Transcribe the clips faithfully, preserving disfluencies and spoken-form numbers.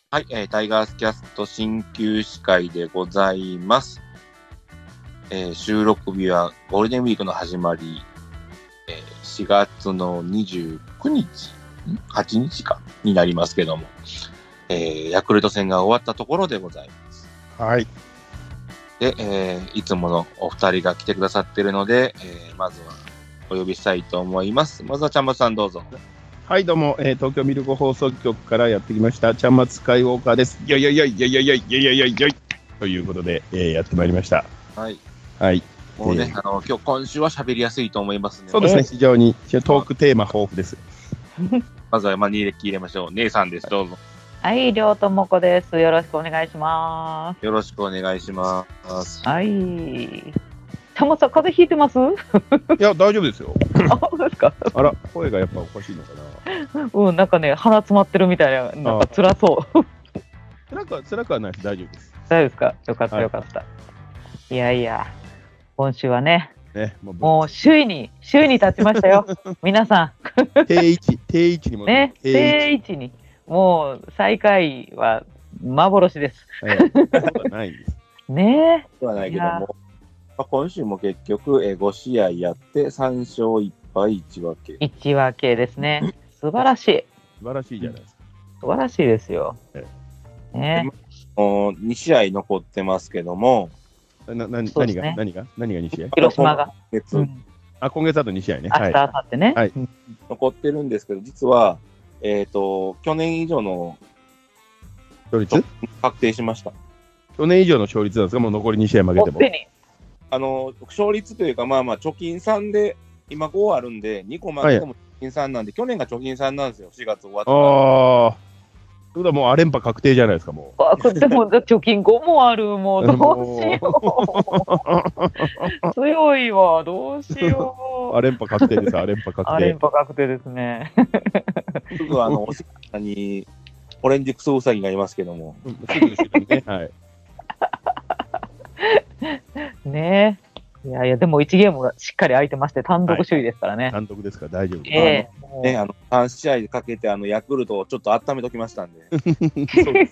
はい、えー、タイガースキャスト鍼灸師会でございます。えー、収録日はゴールデンウィークの始まり、えー、しがつのにじゅうくにち、はちにちかになりますけども、えー、ヤクルト戦が終わったところでございます。 はい。 で、えー、いつものお二人が来てくださっているので、えー、まずはお呼びしたいと思います。まずはちゃんまつさんどうぞ。 はい、どうも、えー、東京ミルク放送局からやってきました、ちゃんまつスカイウォーカーです。いやいやいやいやいやいやいやいやいやいやいということで、えー、やってまいりました。 はい。 はい。 もうね、えー、あの、今日、今週は喋りやすいと思いますね。 そうですね、非常に、トークテーマ豊富です。 まずは、まあ、履歴入れましょう。姉さんです、どうぞ。 はい、りょうともこです。よろしくお願いします。 よろしくお願いします。 はい。ちゃんまつさん、風邪ひいてます？ いや、大丈夫ですよ。 あ、そうですか。 あら、声がやっぱおかしいのかな。 うん、なんかね、鼻詰まってるみたいな、なんか辛そう。 辛くは、辛くはないです。大丈夫です。 大丈夫ですか。よかった、よかった。はい、いやいや、今週はね、 ねもう、 もう首位に、首位に立ちましたよ。皆さん。定位置、定位置にもね、定位置に。もう、最下位は幻です。 ええ、ないです。 ねえ。ではないけども。まあ、今週も結局、えー、ごしあいやってさんしょういっぱいいちわけ。 いちわけですね。素晴らしい。 素晴らしいじゃないですか。 素晴らしいですよ。ええ、ね、 もうにしあい残ってますけども。 なな何が、ね、何が何がにしあい？ 広島が。 今月、うん、 あ、今月あとにしあいね。 明日、明後日ね、 はい。 残ってるんですけど、実は、えっと、去年以上の勝率確定しました。 去年以上の勝率なんですか？もう残りにしあい負けても。 あの、勝率というか、まあまあ、貯金さんで、今ごあるんで、にこ負けても貯金さんなんで、はい、去年が貯金さんなんですよ、しがつ終わったから。 ああ。それはもうあ連覇確定じゃないですか、もう。 あ、でも、貯金ごもある、もう、どうしよう。強いわ、どうしよう。 あ連覇確定です、あ連覇確定。 あ連覇確定ですね。 すぐ、あの、おしかに、オレンジクソウサギがいますけども。 うん、すぐ後ろにね、はい。 ねえ。いやいや、でもいちゲームがしっかり空いてまして、単独首位ですからね。はい、 単独ですから大丈夫です。 えー、ね、あの、さんしあいでかけて、あの、ヤクルトをちょっと温めときましたんで。 そうです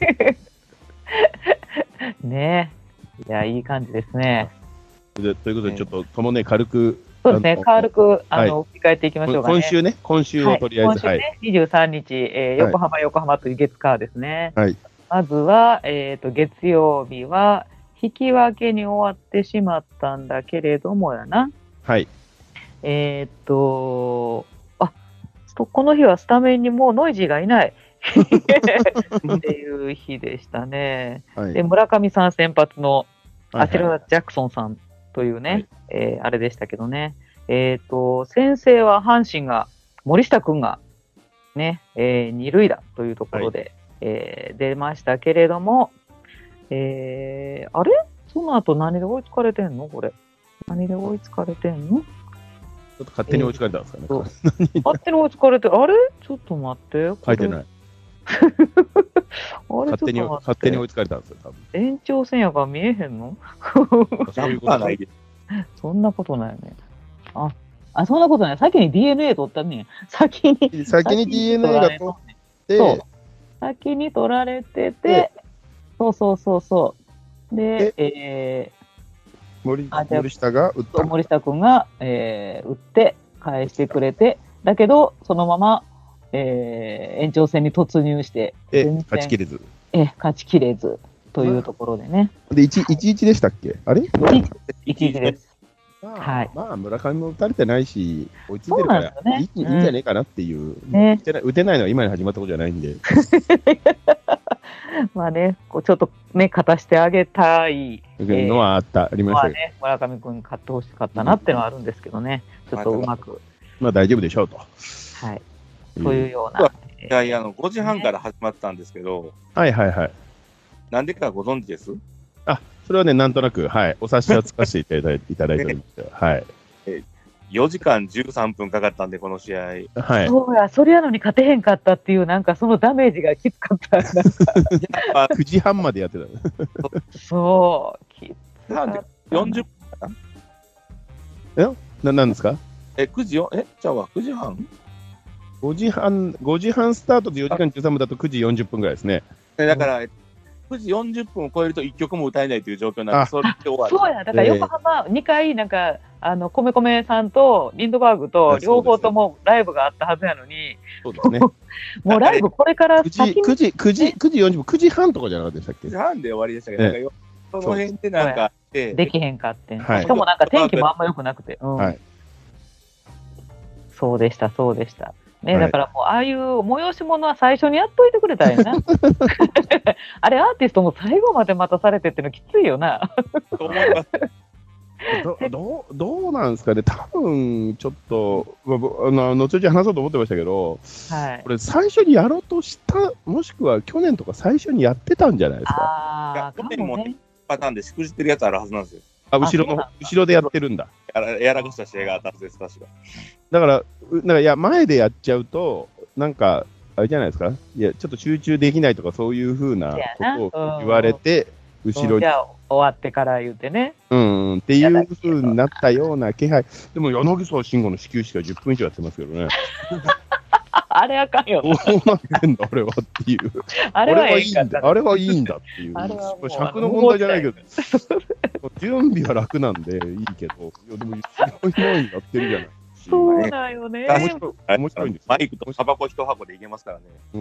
ねえ。いや、いい感じですね。 でということで、ちょっと、ともね、軽く。 そうですね、軽く、あの、振り返っていきましょうかね。 今週ね、今週をとりあえず、 はい。今週ね、にじゅうさんにち、えー、横浜、横浜という月火ですね。はい。まずは、えっと、月曜日は、引き分けに終わってしまったんだけれどもやな。 はい。 えー、っと、あ、この日はスタメンにもうノイジーがいないっていう日でしたね。はい、で、村上さん先発のアシラ・ジャクソンさんというね、はい、えー、あれでしたけどね。えー、っと、先制は阪神が、森下君がね、えー、二塁打というところで、はい、えー、出ましたけれども、えー、あれその後何で追いつかれてんのこれ。何で追いつかれてんのちょっと勝手に追いつかれたんですかね。 えー、勝手に追いつかれて、あれちょっと待って。 書いてない。あれ勝手に勝手に追いつかれたんですよ、多分。 延長戦やから見えへんのそういうことはないです。 そんなことないよね。あ、あ、そんなことない。先に ディーエヌエー 取ったね。先に。 先に ディーエヌエー が取って、 そう。先に取られてて、そうそうそうそう。で、えー、森, 森下が打った森下君が、えー、打って返してくれて、だけど、そのまま、えー、延長戦に突入して、 え勝ちきれず。 え、勝ちきれずというところでね。 で、いちいちでしたっけあれ ?いちいちいちです。 まあ、 はい、 まあ、村上も打たれてないし、追いついてるから、ね、いい, いいんじゃねえかなっていう、ね、打てないのは今に始まったことじゃないんで。 まあね、こうちょっとね、勝たしてあげたいのはあった、えー、ありましたね。村上君勝ってほしかったなっていうのはあるんですけどね、うん、ちょっとうまく。 まあ大丈夫でしょうと。 はい。というような。 いやいや、あのごじはんから始まったんですけど、 はいはいはい。 なんでかご存知です？ あ、それはね、なんとなく、はい、お察しはつかせていただいて、いただいてるんですよ。はい。 よじかんじゅうさんぷんかかったんで、この試合。 はい。 そうや、それやのに勝てへんかったっていう、なんかそのダメージがきつかった。 くじはんまでやってた。 そう、きつかった。 よんじゅっぷんかなえな、なんですかえ、くじよ、え、じゃあくじはん ?ご 時半、ごじはんスタートでよじかんじゅうさんぷんだとくじよんじゅっぷんぐらいですね。 だから、くじよんじゅっぷんを超えるといっきょくも歌えないという状況なんで、それで終わる。 そうや、だから横浜にかい、なんか、あの、米米さんとリンドバーグと両方ともライブがあったはずやのに、 そうですね。 もうライブこれから先に。くじ、くじ、くじよんじゅっぷん、くじはんとかじゃなかったでしたっけ？ くじはんで終わりでしたけど、なんかその辺でなんか、 できへんかって。しかもなんか天気もあんま良くなくて。はい。そうでした、そうでした。ね、はい、だからもう、ああいう催し物は最初にやっといてくれたんやな。あれ、アーティストも最後まで待たされてってのきついよな。 ど, ど, どうなんですかね、多分ちょっと、あの後々話そうと思ってましたけど、はい、これ、最初にやろうとした、もしくは去年とか最初にやってたんじゃないですか。 あ去年もパターンでしくじってるやつあるはずなんですよ。 あ、後ろの、後ろでやってるんだ。 やらやらかした試合があったはずです、確か。 だから、なんかいや、前でやっちゃうと、なんか、あれじゃないですか、いや、ちょっと集中できないとか、そういうふうなことを言われて、後ろに。 じゃあ、終わってから言うてね。 うん、っていうふうになったような気配。でも、柳沢慎吾の始球式はじゅっぷん以上やってますけどね。 あれあかんよ。 どうなってんだ、俺はっていう。 あれはいいんだ。 あれはいいんだっていう。尺の問題じゃないけど。準備は楽なんでいいけど、いやでもすごいものになってるじゃない。 そうだよね。 面白いんです。マイクとタバコ一箱でいけますからね。 うん、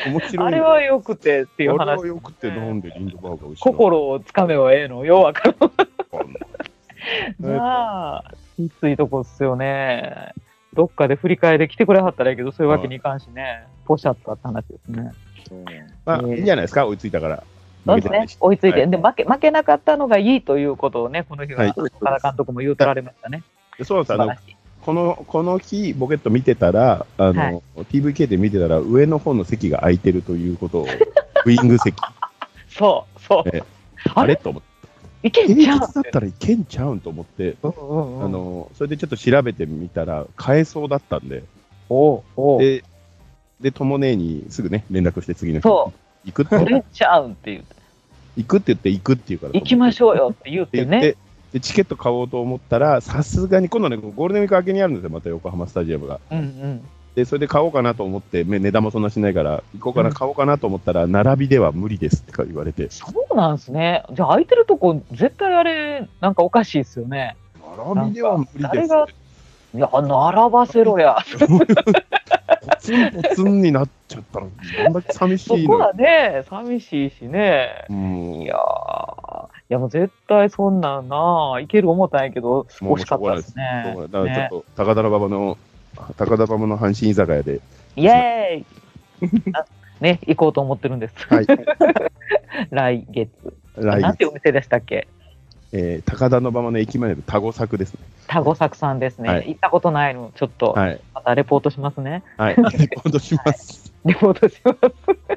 面白い。 あれはよくてっていう話。 あれはよくてなんでリンドバーガーを心をつかめばええのよ、わかる。まあ、きついとこっすよね。どっかで振り返り来てくれはったらいいけど、そういうわけにいかんしね。ポシャったって話ですね。 まあ、いいんじゃないですか、追いついたから。 そうですね、追いついて、はい、で負け、負けなかったのがいいということをね、この日は、岡田監督も言うとられましたね。 そうです、あのこのこの日、ボケット見てたら、あの、はい、ティーブイケー で見てたら、上の方の席が空いてるということを、ウイング席。 そう、そう。 えあれと思って。 いけんちゃうんだったらいけんちゃうんと思って、うんうんうん、あの、それでちょっと調べてみたら、買えそうだったんで、 おうおうで、で、ともねにすぐね、連絡して次の日。 そう。 行くって。 いけんちゃうんって言って。 行くって言って行くって言うから。 行きましょうよって言ってね。 ででチケット買おうと思ったら、さすがに今度ね、ゴールデンウィーク明けにあるんですよ、また横浜スタジアムが。 うんうん、 で、それで買おうかなと思って、値段もそんなしないから、行こうかな、うん、買おうかなと思ったら、並びでは無理ですって言われて。 そうなんですね。じゃあ、空いてるとこ、絶対あれ、なんかおかしいですよね。 並びでは無理です。 いや、並ばせろや。 ポツンポツンになっちゃったら、どんだけ寂しいの。 そこはね、寂しいしね。 うん、 いやー、いやもう絶対そんなんな、いける思ったんやけど、惜しかったですね。 だからちょっと、ね、高田馬場の、高田馬場の阪神居酒屋で。 イエーイね、行こうと思ってるんです。 はい。 来月。 来月。 なんてお店でしたっけ？ えー、高田馬場の駅前でタゴ作ですね。 タゴ作さんですね、はい。行ったことないの、ちょっと、はい、またレポートしますね。 はい、レポートします。 はい、レポートします。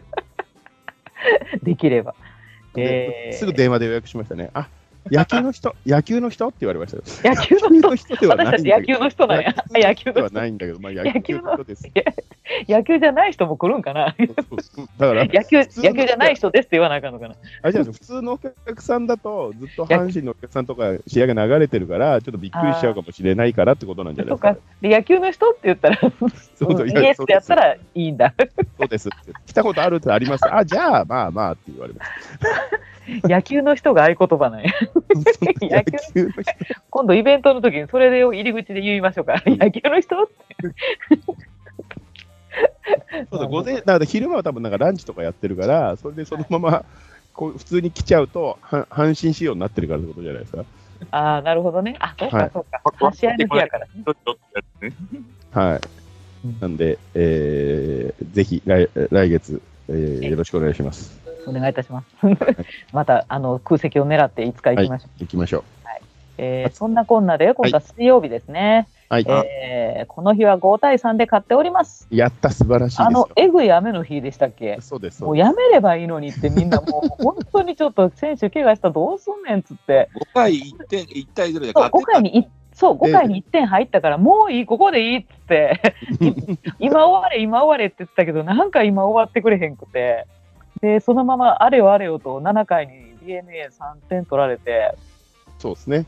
できれば、 えー。すぐ電話で予約しましたね。あ、野球の人、野球の人って言われましたよ。 野球の人ではない。私たち野球の人なんや。 野球ではないんだけど、まあ野球の人です。 野球じゃない人も来るんかな。 だから野球、野球じゃない人ですって言わなあかんのかな。 あ、じゃあ普通のお客さんだと、ずっと阪神のお客さんとか試合が流れてるから、ちょっとびっくりしちゃうかもしれないからってことなんじゃないですか。 で野球の人って言ったら、そうそう、イエスってやったらいいんだ。 そうです。来たことあるってあります。あ、じゃあ、まあまあって言われます。 野球の人が合言葉なんや。野球の人。今度イベントの時にそれで入り口で言いましょうか。野球の人って。 そうだ、午前、だから昼間は多分なんかランチとかやってるから、それでそのままこう普通に来ちゃうと、は阪神仕様になってるからってことじゃないですか。 ああ、なるほどね。あ、そうか、そうか。試合の日やから。 はい。なんで、えー、ぜひ来来月、えー、よろしくお願いします。 お願いいたします。またあの空席を狙っていつか行きましょう。 はい、行きましょう。 はい。えー、そんなこんなで今度は水曜日ですね。はい。えー、この日はごたいさんで勝っております。 やった、素晴らしいですよ。 あのえぐい雨の日でしたっけ？ そうです。 もうやめればいいのにってみんなもう本当にちょっと選手怪我したらどうすんねんっつって。 ごかいいってんいちたいゼロで勝ってた。そう、ごかいにいそう、ごかいにいってん入ったから、もういい、ここでいいっつって、今終われ、今終われって言ってたけど、なんか今終わってくれへんくて、で、そのままあれよあれよとななかいに ディーエヌエーさんてん取られて、 そうですね。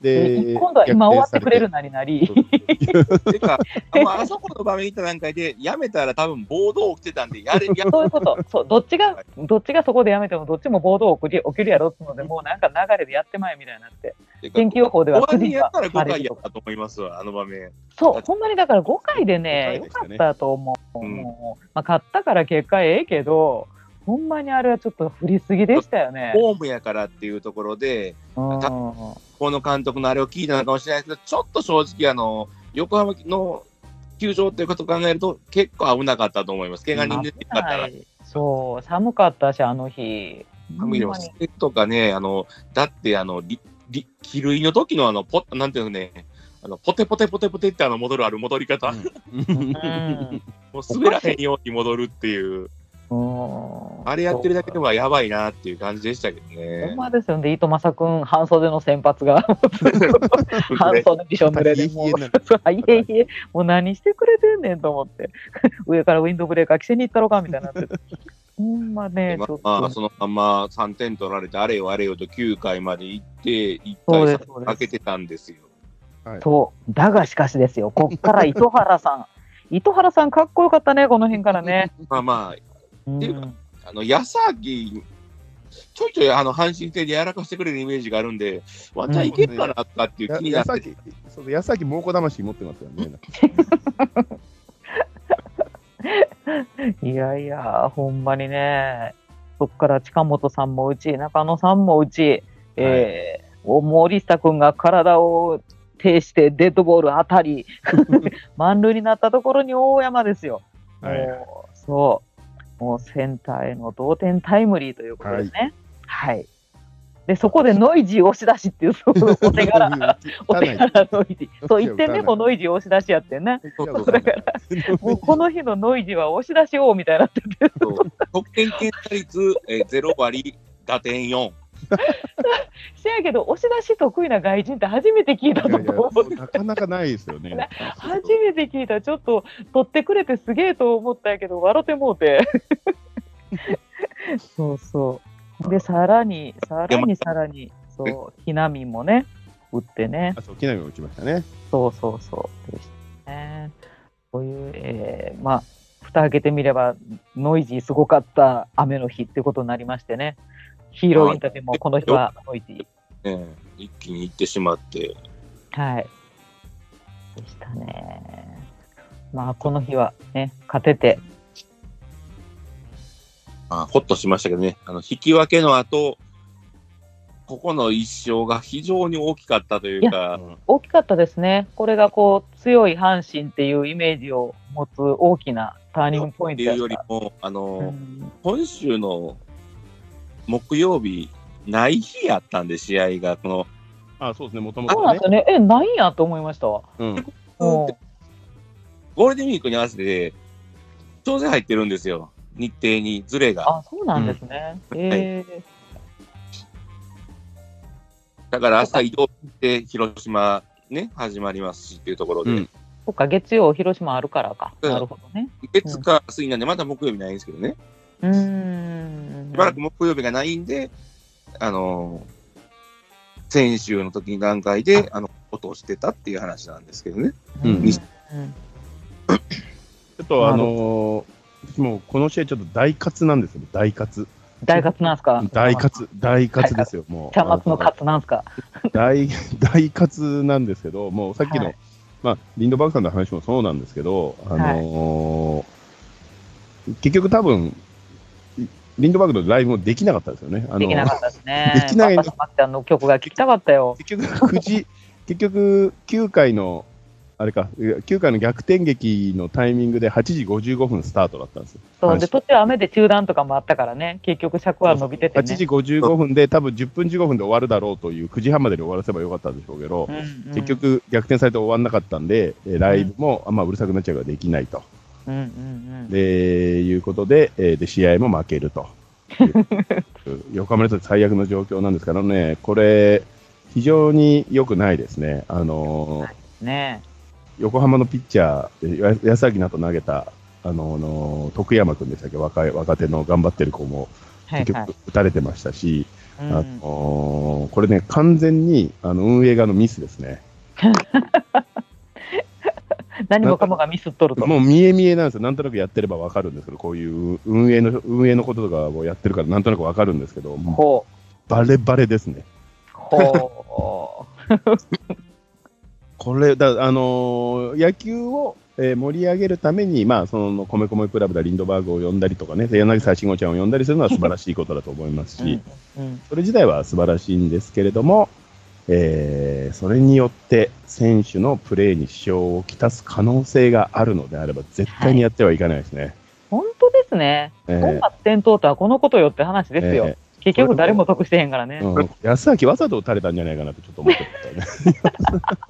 で、 今度は今終わってくれるなりなり。 てか、あそこの場面行った段階で、やめたら多分暴動起きてたんで、やれ、やそういうこと。そう、どっちが、どっちがそこでやめても、どっちも暴動起きる起きるやろってので、もうなんか流れでやってまえみたいになって。天気予報ではごかいやったらごかいやったと思いますわ、あの場面。 そう、ほんまにだからごかいでね、よかったと思う。うん、もうまあ、勝ったから結果ええけど、ほんまにあれはちょっと振りすぎでしたよね。 ホームやからっていうところで、この監督のあれを聞いたのかもしれないですけど、ちょっと正直、あの横浜の球場ということを考えると、結構危なかったと思います、怪我人出てなかったら。 そう、寒かったし、あの日。 寒いのとかね、あのだってあの、帰塁の時のあのポなんていうのね、あのポテポテポテポテってあの戻るある戻り方、うん、もう滑らへんように戻るっていう。あれやってるだけではやばいなっていう感じでしたけどね。 ほんまですよね。糸正君、半袖の先発が、半袖びしょ濡れで、もう、いえいえ、もう何してくれてんねんと思って、上からウィンドブレーカー着せに行ったろかみたいになって。ほんまね、 まあ、まあ、そのままさんてん取られて、あれよあれよときゅうかいまで行って、いっかい負けてたんですよ。 そう、だがしかしですよ、こっから糸原さん。糸原さん、かっこよかったね、この辺からね。 まあまあ、っていうか、あの安明、ちょいちょいあの阪神戦でやらかしてくれるイメージがあるんで、ワンチャンいけるかなとかっていう気になって、 そう安明、猛虎魂持ってますよね。 いやいや、ほんまにね、そっから近本さんも打ち、中野さんも打ち、はい、えー、森下君が体を呈してデッドボール当たり、満塁になったところに大山ですよ。はい、もうそう。もうセンターへの同点タイムリーということですね。はい。はい、で、そこでノイジー押し出しっていう、そうお手柄、お手柄ノイジー。そう、いってんめもノイジー押し出しやってんね。だから、もうこの日のノイジーは押し出し王みたいになってて。 得点圏打率ゼロわり、打点よん。 せやけど、押し出し得意な外人って初めて聞いたと思う。 なかなかないですよね。 初めて聞いた。ちょっと取ってくれてすげえと思ったんやけど、笑ってもうて。そうそう。で、さらに、さらにさらに、そう、木浪もね、打ってね。 あ、そう、木浪も打ちましたね。 そうそうそうでしたね。こういう、えー、まあ、蓋開けてみれば、ノイジーすごかった雨の日ってことになりましてね。ヒーローインタビューもこの日はノイジー、ね、一気に行ってしまって。 はい。でしたね。まあ、この日はね、勝てて。 あ、ほっとしましたけどね、あの引き分けの後、ここの一勝が非常に大きかったというか。 大きかったですね。これがこう、強い阪神っていうイメージを持つ大きなターニングポイントだった。 というよりも、あの、うん、今週の木曜日、ない日やったんで、試合が、この。 あ、そうですね、もともと、ね。 そうなんですよね。え、ないんやと思いましたわ。 うん。ゴールデンウィークに合わせて、調整入ってるんですよ。日程にズレが。 あ、そうなんですね。うん、えーはい、 だから朝移動して広島ね、始まりますしっていうところで。うん、 そっか、月曜広島あるからか。なるほどね。 月か水なんで、まだ木曜日ないんですけどね。 うーん。 しばらく木曜日がないんで、あのー、先週の時に段階で、あの、落としてたっていう話なんですけどね。うん。うん、ちょっとあのー、もうこの試合ちょっと大喝なんですよ、大喝。 大喝なんすか？ 大喝、大喝ですよ、もう。 茶松のカツなんすか？ 大、大喝なんですけど、もうさっきの、はい、まあ、リンドバーグさんの話もそうなんですけど、あのーはい、結局多分、リンドバーグのライブもできなかったですよね。 あのできなかったですね。 できないの。 マッちゃんの曲が聴きたかったよ。 結局、くじ、結局、きゅうかいの、あれか、きゅうかいの逆転劇のタイミングではちじごじゅうごふんスタートだったんですよ。 そうで、途中雨で中断とかもあったからね、結局尺は伸びてて、ね、 はちじごじゅうごふんで多分じゅっぷんじゅうごふんで終わるだろうというくじはんまでに終わらせばよかったんでしょうけど、うんうん、結局逆転されて終わらなかったんで、ライブもあんまうるさくなっちゃうからできないと。うんうんうん、でいうことで、で試合も負けると。横浜レッド最悪の状況なんですからね、これ、非常に良くないですね。あのーね横浜のピッチャー、安明なと投げた、あのの徳山君でしたっけ、若い若手の頑張ってる子も結局打たれてましたし、 うん、あのー、これね、完全にあの運営側のミスですね。 何もかもがミスっとると。 もう見え見えなんですよ。なんとなくやってればわかるんですけど、こういう運営の、運営のこととかをやってるからなんとなくわかるんですけど、 ほう。 バレバレですね。 ほう。 これ、だあのー、野球を、えー、盛り上げるために、まあ、その、米米クラブだ、リンドバーグを呼んだりとかね、柳沢慎吾ちゃんを呼んだりするのは素晴らしいことだと思いますし、うんうん、それ自体は素晴らしいんですけれども、えー、それによって選手のプレーに支障をきたす可能性があるのであれば、絶対にやってはいけないですね。はい、 本当ですね。本末転倒とはこのことよって話ですよ。えー、結局誰も得してへんからね。 うん、安明わざと打たれたんじゃないかなとちょっと思ってましたね。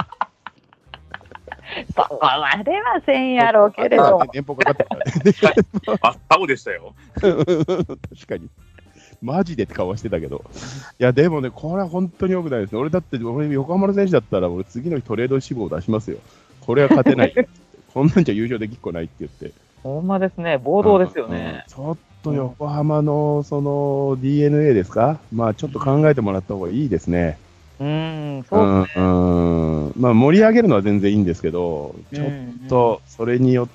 そこまではせんやろうけれど。 年俸かかってたからね。 真っ青でしたよ。 確かに。マジでって顔はしてたけど。いや、でもね、これは本当に良くないですね。俺だって、俺、横浜の選手だったら、俺、次の日トレード志望を出しますよ。これは勝てない。こんなんじゃ優勝できっこないって言って。 ほんまですね。暴動ですよね。 ちょっと横浜の、その、ディーエヌエー ですか、まあ、ちょっと考えてもらった方がいいですね。 うん、そうですね。 うんうん、まあ、盛り上げるのは全然いいんですけど、ちょっと、それによって、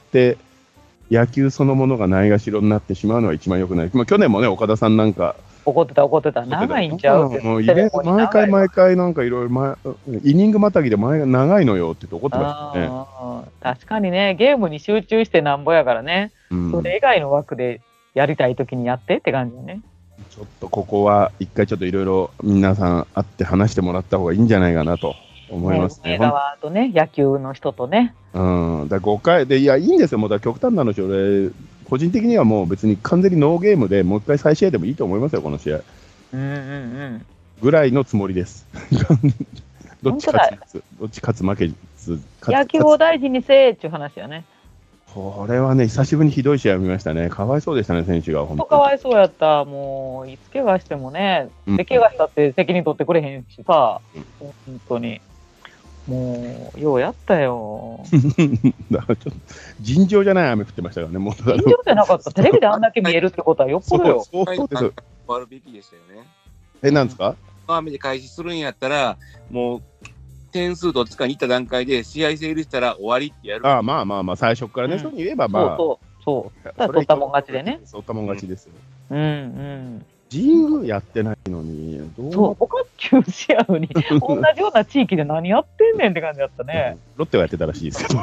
野球そのものがないがしろになってしまうのは一番良くない。まあ、去年もね、岡田さんなんか。 怒ってた、怒ってた。長いんちゃうって。 もうイベント毎回毎回なんかいろいろ、イニングまたぎで前が長いのよって言って怒ってましたね。 確かにね、ゲームに集中してなんぼやからね、うん、それ以外の枠でやりたいときにやってって感じだね。 ちょっとここは一回ちょっといろいろ皆さん会って話してもらった方がいいんじゃないかなと思いますね。 ね、側とね、野球の人とね。 うん、だごかいで、いや、いいんですよ、もうだ極端な話、俺、個人的にはもう別に完全にノーゲームでもう一回再試合でもいいと思いますよ、この試合。 うんうんうん。 ぐらいのつもりです。どっち勝つ、どっち勝つ負けつ。 野球を大事にせーっていう話やね。 これはね、久しぶりにひどい試合を見ましたね。かわいそうでしたね、選手が。 本当かわいそうやった。もう、いつ怪我してもね、で、怪我したって責任取ってくれへんしさ、うん、本当に。もう、ようやったよ。 だからちょっと尋常じゃない雨降ってましたからね、もう。尋常じゃなかった。テレビであんだけ見えるってことはよっぽどよ。 そうそうです。 終わるべきでしたよね。 え、なんですか？ 雨で開始するんやったら、もう、点数どっちかに行った段階で試合成立したら終わりってやる。 ああ、まあまあまあ、最初からね、うん、そう言えばまあ。 そうそう。そう。取ったもん勝ちでね。 取ったもん勝ちですよ。 うんうん。 神宮やってないのに、 どうそう、他球試合に、同じような地域で何やってんねんって感じだったね。 ロッテはやってたらしいですけど。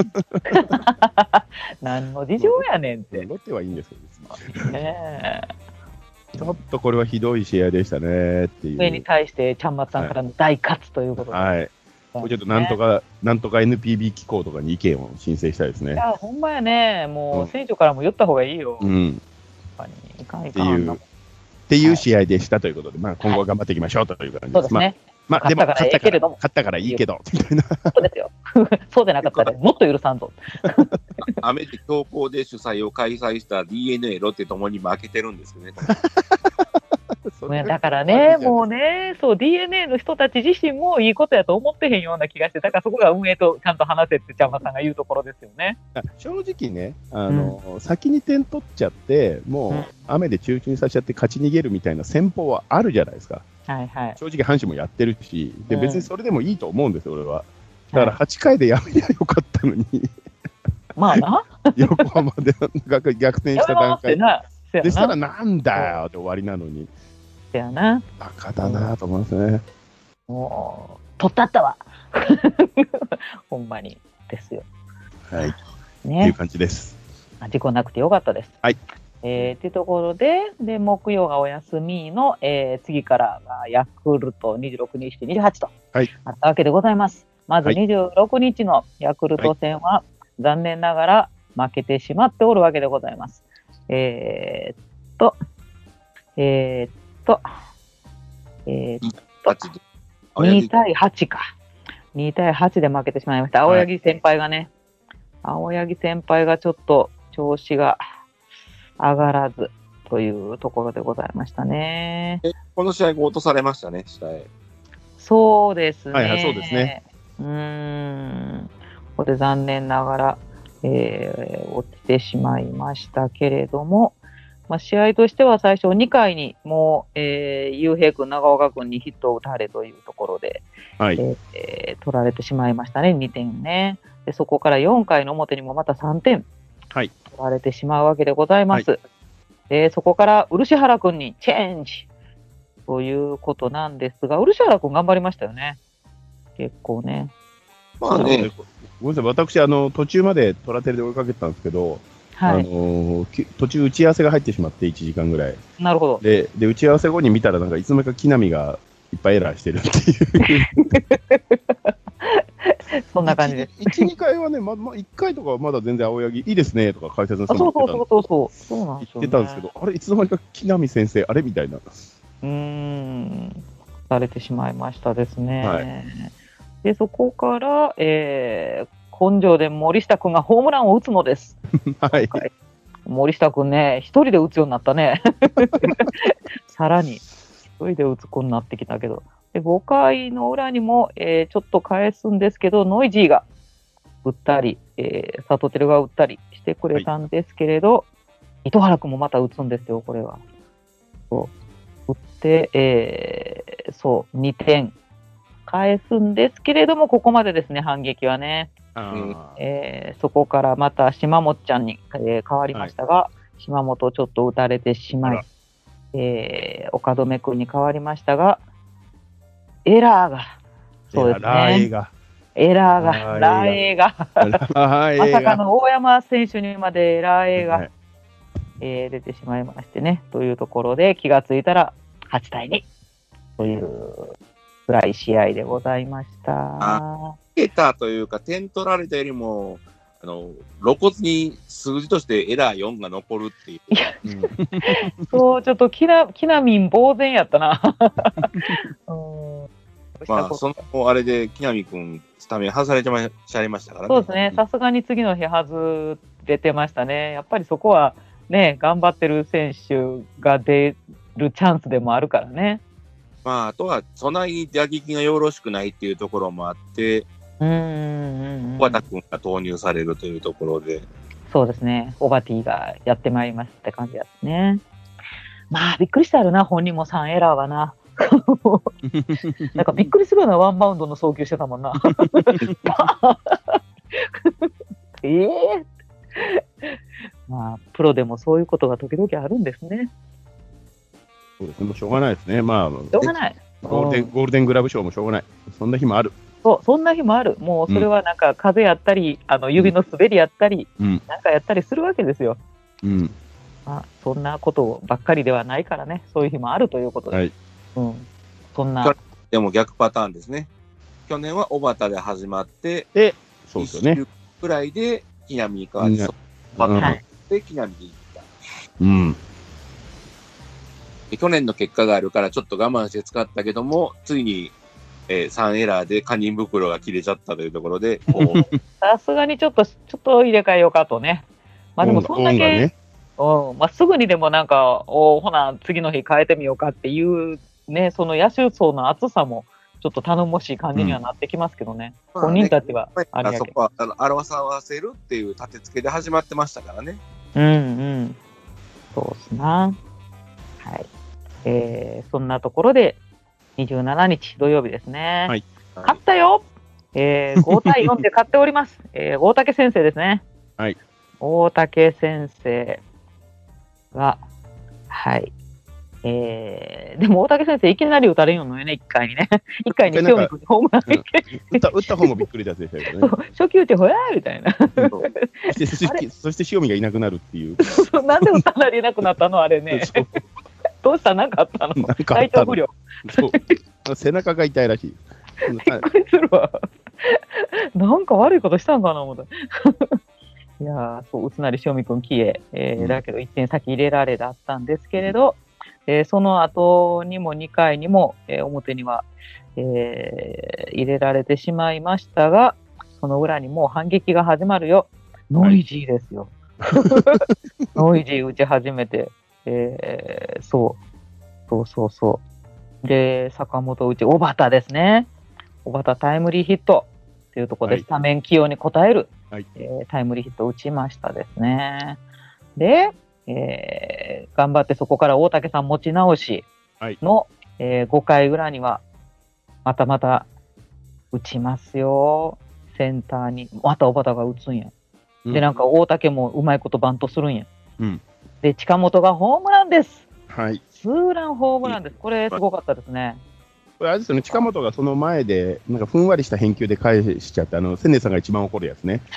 何の事情やねんって。 ロッテはいいんですよ、別に。ねちょっとこれはひどい試合でしたねっていう。 上に対して、ちゃんまつさんからの大勝つということで。 はい。これちょっとなんとか、なんとか エヌピービー 機構とかに意見を申請したいですね。 いや、ほんまやね。もう、選手からも言った方がいいよ。 うん。 いかんいかん。 っていう試合でしたということで、まあ今後は頑張っていきましょうという感じです。 そうですね。 まあでも勝ったから勝ったからいいけど。 そうですよ。そうでなかったらもっと許さんぞ。 アメリカ強行で主催を開催した ディーエヌエー ロッテともに負けてるんですよね。 だからね、もうね、そう、ディーエヌエー の人たち自身もいいことやと思ってへんような気がして、だからそこが運営とちゃんと話せって、ちゃんまさんが言うところですよね。 正直ね、あの、うん、先に点取っちゃって、もう、うん、雨で中止にさせちゃって勝ち逃げるみたいな戦法はあるじゃないですか。 はいはい、 正直、阪神もやってるし、で、別にそれでもいいと思うんですよ、俺は。だからはちかいでやめりゃよかったのに。 まあな。 横浜で逆転した段階でしたら、なんだよって終わりなのに。 やな。 バカだなと思いますね。 もう、取ったったわ。ほんまにですよ。 はい。ね。っていう感じです。 事故なくてよかったです。 はい。 えー、っていうところで、で、木曜がお休みの、えー、次からがヤクルトにじゅうろくにち、にじゅうはちとあったわけでございます。はい、まずにじゅうろくにちのヤクルト戦は、残念ながら負けてしまっておるわけでございます。えー、っと、えー、っと、えー、っと、にたいはちか。にたいはちで負けてしまいました。青柳先輩がね、はい、青柳先輩がちょっと調子が上がらずというところでございましたね。 えこの試合落とされましたね、下へ。 そうですね。 はいはい、そうですね。 うーん。ここで残念ながら、えー、落ちてしまいましたけれども、 まあ、試合としては最初にかいにもう、えー、雄平君、長岡君にヒットを打たれというところで、 はいえー、取られてしまいましたね、にてんね。でそこからよんかいの表にもまたさんてん取られてしまうわけでございます。はい、でそこから漆原君にチェンジということなんですが、漆原君頑張りましたよね、結構ね。 まあね、 ごめんなさい、私、あの途中までトラテレで追いかけてたんですけど、はい、あのー、途中打ち合わせが入ってしまっていちじかんぐらい。 なるほど。 で、で打ち合わせ後に見たらなんかいつの間にか木浪がいっぱいエラーしてるっていうそんな感じです。 いち、にかいはね、まま、いっかいとかはまだ全然青柳いいですねとか解説の人も言ってたんです。 そうそうそうそう。そうなんですよね。 言ってたんですけど、あれいつの間にか木浪先生あれみたいな。 うーん。されてしまいましたですね。はい、でそこから、えー、根性で森下君がホームランを打つのです。はい。森下君ね、一人で打つようになったね。さらに一人で打つ子になってきたけど。でごかいの裏にも、えー、ちょっと返すんですけど、ノイジーが打ったり、えー、サトテルが打ったりしてくれたんですけれど、はい、糸原君もまた打つんですよ、これは。そう打って、えー、そうにてん返すんですけれども、ここまでですね、反撃はね。えー、そこからまた島本ちゃんに、えー、変わりましたが、はい、島本ちょっと打たれてしまい、えー、岡留君に変わりましたが、エラーが、そうですね、 ラーが、 エラーが、ラーエーが、まさかの大山選手にまでラーエーが、はいえー、出てしまいましてね、というところで気がついたらはちたいにという辛い試合でございました。 けたというか、点取られたよりも、あの露骨に数字としてエラーよんが残るっていう。いや、 うん、そう、ちょっときな、きなみん呆然やったな。 うんまあ、そのあれで木浪君、スタメン外されてましゃいましたからね。 そうですね、さすがに次の日、外れてましたね。やっぱりそこはね、頑張ってる選手が出るチャンスでもあるからね。 まあ、あとは、そんなに打撃がよろしくないっていうところもあって、 うん、 小畑君が投入されるというところで。 そうですね、オバティがやってまいりますって感じですね。まあ、びっくりしたよな、本人もさんエラーはな。なんかびっくりするようなワンバウンドの送球してたもんな。ええー、まあ、プロでもそういうことが時々あるんですね。 そうですね、もうしょうがないですね。まあ、 しょうがない。 ゴールデン、ゴールデングラブ賞もしょうがない。そんな日もある。 そう、そんな日もある。もうそれはなんか風やったり、うん、あの指の滑りやったり、うん、なんかやったりするわけですよ。 うん。 まあ、そんなことばっかりではないからね、そういう日もあるということで。はいうん、そんなでも逆パターンですね。去年は小畑で始まって、 で、そうですよね。いっしゅうくらいで木浪に変わって、パターンで木浪でいった。 うん。 で去年の結果があるからちょっと我慢して使ったけども、ついに、えー、さんエラーで堪忍袋が切れちゃったというところで、 さすがにちょっとちょっと入れ替えようかとね。まあでもそんだけ、ねうんまあ、すぐにでもなんかおほな次の日変えてみようかっていうね、その野手層の厚さもちょっと頼もしい感じにはなってきますけどね、うん、本人たちはあれやけど、そこはあの表させるっていう立て付けで始まってましたからね。 うんうんそうっすな。はい、えー、そんなところでにじゅうしちにち土曜日ですね、はい、勝ったよ、えー、ごたいよんで勝っております、えー、大竹先生ですね。 はい、 大竹先生がはいえー、でも大竹先生いきなり打たれるのよね、いっかいにね。いっかいに塩見君にホームラン、うん、 打った打った方もびっくりだったでしたけどね。 初球打ってほやーみたいな。 そしてそして塩見がいなくなるっていう。 なんで打ったなりいなくなったのあれね。どうしたなんかあったの体調不良。 そう背中が痛いらしい。 びっくりするわ。なんか悪いことしたんかな思った。いやそう打つなり塩見君消ええーうん、だけどいってん先入れられだったんですけれど、えー、その後にもにかいにも、えー、表には、えー、入れられてしまいましたが、その裏にもう反撃が始まるよ。ノイジーですよ。はい、ノイジー打ち始めて、えー、そうそうそうそうで坂本打ち小畑ですね。小畑タイムリーヒットというところでスタメン起用に応える、はいえー、タイムリーヒットを打ちましたですね。で、ええー、頑張ってそこから大竹さん持ち直しの、はいえー、ごかい裏には、またまた打ちますよ。センターに。また小畑が打つんや。うん、で、なんか大竹もうまいことバントするんや。うん、で、近本がホームランです。はい。ツーランホームランです。これ、すごかったですね。 これあれですよね、近本がその前で、なんかふんわりした返球で返しちゃって、あの、千年さんが一番怒るやつね。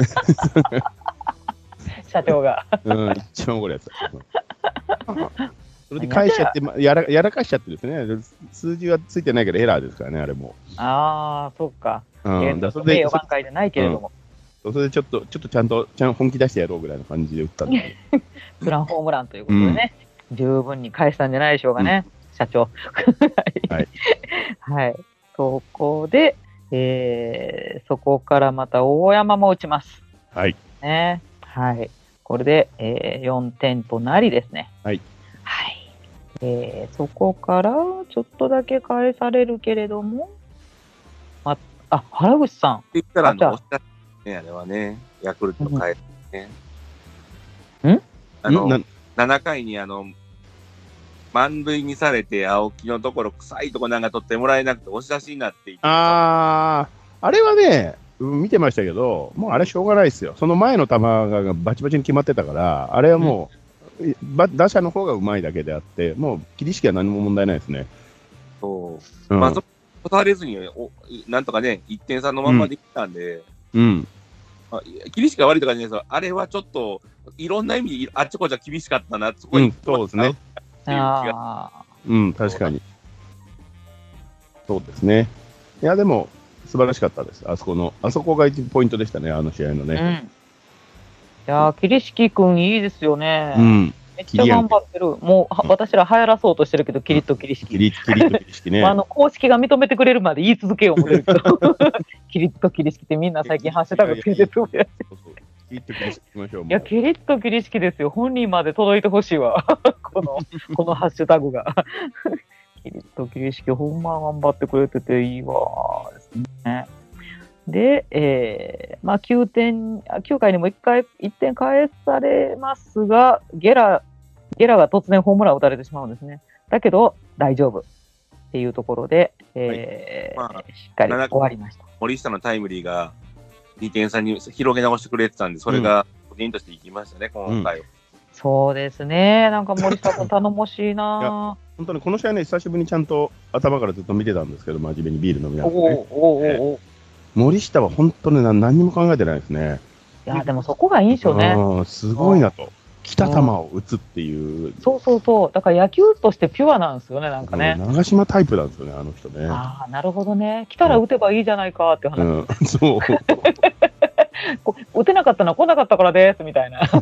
社長が。 うん、一番怒るやつ。それで返しちゃって、ま、やらやらかしちゃってですね、数字はついてないけどエラーですからね、あれも。 ああ、そっか。 うん、 だそれでよんばん回じゃないけれども。 うん、それでちょっと、ちょっとちゃんと、ちゃん本気出してやろうぐらいの感じで打ったんで。 ツーランホームランということでね、うん、十分に返したんじゃないでしょうかね、うん、社長。はい。はい。そこで、えー、そこからまた大山も打ちます。 はい。 ね。はい。これで、えー、よんてんとなりですね。 はい。 はい。えー、そこからちょっとだけ返されるけれども、ま、あ、原口さん。 言ったら、あの、おっしゃってね、あれはね、ヤクルトの返すね。 うん、 あの、ななかいにあの、満塁にされて、青木のところ、臭いとこなんか取ってもらえなくて、押し出しになっていて。 あー、あれはね、見てましたけど、もうあれしょうがないですよ。その前の球がバチバチに決まってたから、あれはもう、うん、打者の方がうまいだけであって、もう、桐敷は何も問題ないですね。 そう。うん、まあ、そこ、打たれずにお、なんとかね、いってん差のままできたんで、 うん。うんまあ、桐敷が悪いとかじゃないですよ。あれはちょっと、いろんな意味であっちこっちは厳しかったな、そこに、うん、 そうですね。 あうん、確かに。そうですね。いや、でも、素晴らしかったです。あそこの、あそこが一ポイントでしたね、あの試合のね。 うん、いやー、桐敷君いいですよね。 うん。 めっちゃ頑張ってる。もう、私ら流行らそうとしてるけど、キリッと桐敷。 キリッ、キリッと桐敷ね。 あの、公式が認めてくれるまで言い続けよう思ってるけど、キリッと桐敷ってみんな最近ハッシュタグつけてつぶやいて。 キリッと桐敷いきましょう。 いや、キリッと桐敷ですよ。本人まで届いてほしいわ。この、このハッシュタグが。キリッと桐敷、ほんま頑張ってくれてていいわですね。で、えー、まあきゅうてん、きゅうかいにもいっかい、いってん返されますが、ゲラ、ゲラが突然ホームランを打たれてしまうんですね。だけど、大丈夫っていうところで、えーはいまあ、しっかり終わりました。 森下のタイムリーがにてん差に広げ直してくれてたんで、それが個人としていきましたね、うん、今回は。 そうですね。なんか森下君頼もしいな本当にこの試合ね、久しぶりにちゃんと頭からずっと見てたんですけど、真面目にビール飲みながら、ね。おーおーおー森下は本当に何にも考えてないですね。 いや、でもそこがいいんでしょうね。 すごいなと。来た球を打つっていう。 そうそうそう。だから野球としてピュアなんですよね、なんかね。 長嶋タイプなんですよね、あの人ね。 ああ、なるほどね。来たら打てばいいじゃないかっていう話。うん、 そう。 打てなかったのは来なかったからです、みたいな。あ、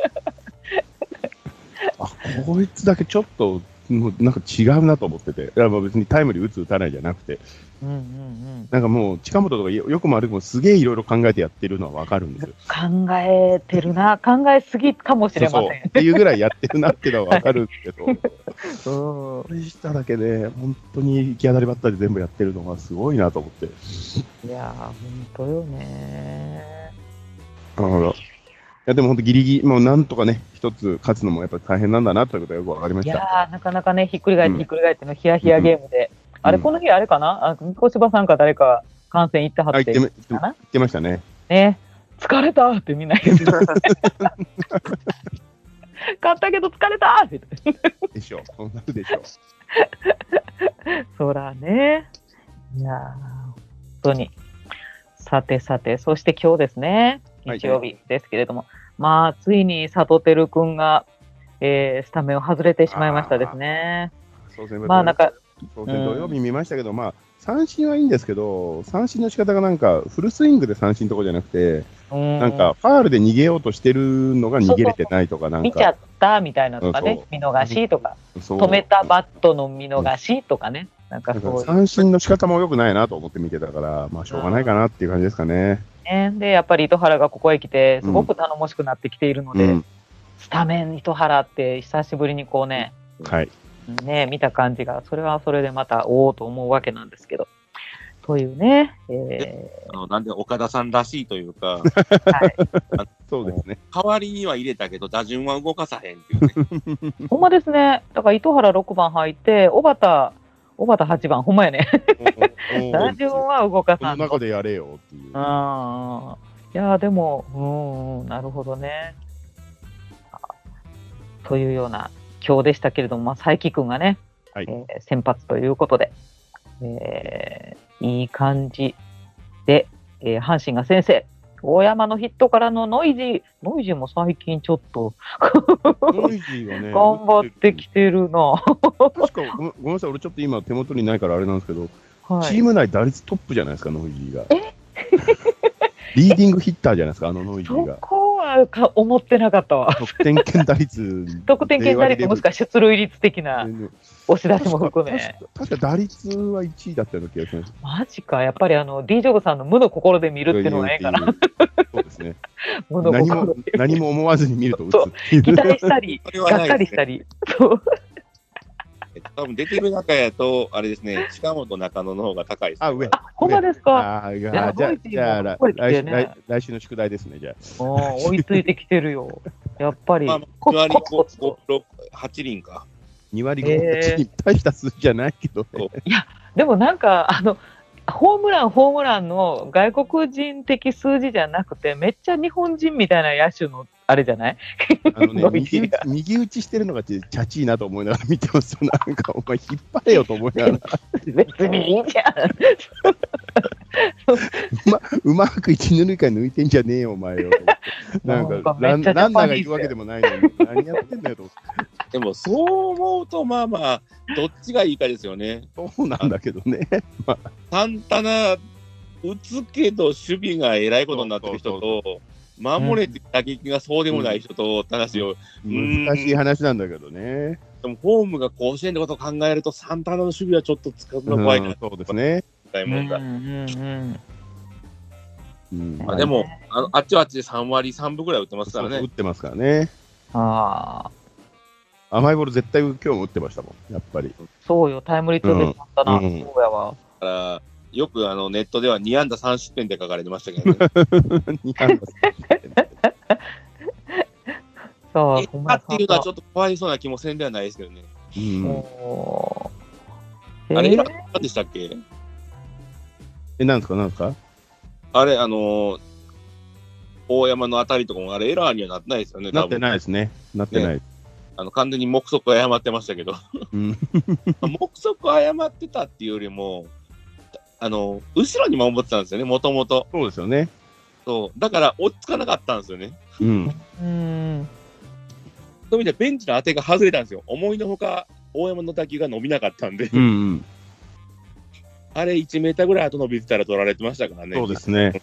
こいつだけちょっと、もうなんか違うなと思ってて。いや別にタイムリー打つ打たないじゃなくて。 うんうんうん、 なんかもう近本とかよくも悪くもすげえいろいろ考えてやってるのはわかるんですよ。 考えてるな、考えすぎかもしれません。そうそうっていうぐらいやってるなっていうのはわかるんですけど、それしただけで本当に行き当たりばったり全部やってるのがすごいなと思って。 いやー、本当よねー。いやでも本当ギリギリ、もうなんとかね、一つ勝つのもやっぱり大変なんだなということがよくわかりました。 いやー、なかなかね、ひっくり返ってひっくり返ってのヒヤヒヤゲームで。うんあれ、この日あれかな、三越場さんか誰か観戦行ってはって言ってましたね。 ね、疲れたってみんな言ってた。勝ったけど疲れたって。 でしょ、そうなるでしょ。 そらね。いやー、本当に。さてさて、そして今日ですね、日曜日ですけれども、はい、まあ、ついに佐藤輝くんが、えー、スタメンを外れてしまいましたですね。 そうですね。 まあ、なんか、 そうですね、土曜日見ましたけど、まあ、三振はいいんですけど、三振の仕方がなんか、フルスイングで三振とかじゃなくて、んなんか、ファールで逃げようとしてるのが逃げれてないとか、なんか。 見ちゃったみたいなとかね、見逃しとか、止めたバットの見逃しとかね、なんかそういう。 三振の仕方も良くないなと思って見てたから、まあ、しょうがないかなっていう感じですかね。 で、やっぱり糸原がここへ来て、すごく頼もしくなってきているので、うん、スタメン糸原って久しぶりにこうね、 はい。 ね、見た感じが、それはそれでまたおおと思うわけなんですけど、 というね、えー、あのなんで岡田さんらしいというか、はい、 そうですね。 代わりには入れたけど、打順は動かさへんっていうね。 ほんまですね。だから糸原ろくばん入って、小畑、小畑はちばん、ほんまやね。打順は動かさん。 この中でやれよっていう。 ああ。いや、でも、うん、なるほどね。というような今日でしたけれども、まあ、佐伯君がね、はい、えー、先発ということで、えー、いい感じで、えー、阪神が先制。大山のヒットからのノイジー、ノイジーも最近ちょっとノイジーがね、 頑張ってきてるな。 確かごめん、ごめんなさい、俺ちょっと今手元にないからあれなんですけど、はい、チーム内打率トップじゃないですか、ノイジーが。 えリーディングヒッターじゃないですか、あのノイジーが。 そこはか思ってなかったわ。 得点圏打率。 得点圏打率もしくは出塁率的な押し出しも含め。 確か、確か打率はいちいだったような気がします。 マジか、やっぱりあの D ジョブさんの無の心で見るっていうのがええかな。 そうですね。無の何も何も思わずに見ると打つ。 期待したり、がっかりしたり。そう多分出てる中やと、あれですね、近本中野の方が高いです、ね。 あ、上。あ、ほんまですか。 あじゃあ、じゃあ、じゃあ来, 来, 来週の宿題ですね、じゃあ。 追いついてきてるよ。やっぱり。まあ、 にわりご、ろく、はち厘か。 にわりご、はち厘、大した数字じゃないけどね。 いや、でもなんか、あの、ホームラン、ホームランの外国人的数字じゃなくて、めっちゃ日本人みたいな野手のあれじゃないあの、ね、右, 打ち右打ちしてるのがチャチいなと思いながら見てますよ。なんか、お前引っ張れよと思いながら。 別にいいじゃん。 う, まうまく一、二塁間抜いてんじゃねえよ、お前よ。なんかラン、ランナーがいるわけでもないのに、何やってんだよと思って。 でも、そう思うと、まあまあ、どっちがいいかですよね。 そうなんだけどね。まあ、 サンタナ、打つけど、守備がえらいことになってる人と、守れて打撃がそうでもない人と、って話を、 うん、難しい話なんだけどね。 でも、ホームが甲子園のことを考えると、サンタナの守備はちょっと使うの怖いな、うん、 そうですね。 問題。まあ、でもあの、あっちはあっちでさんわりさんぶぐらい打ってますからね。 打ってますからね。 ああ。甘いボール絶対今日も打ってましたもん、やっぱり。 そうよ、タイムリーツーベースだったな、うん、そうやわ。 だからよくあのネットではに安打さん失点で書かれてましたけどね。に安打さん失点。そう、っていうのはちょっと怖いそうな気もせんではないですけどね。うん、あれ、エラー何でしたっけ？ え、なんですか、なんですか？ あれ、あのー、大山のあたりとかも、あれ、エラーにはなってないですよね、 なってないですね。なってない。ね、 あの完全に目測誤ってましたけど、うん、目測誤ってたっていうよりも、あの後ろに守ってたんですよね、もともと。 そうですよね。 そう、だから、追っつかなかったんですよね。うん。うんそういう意味ではベンチの当てが外れたんですよ。思いのほか大山の打球が伸びなかったんで、うんうん、あれいちメーターぐらい後伸びてたら取られてましたからね。 そうですね。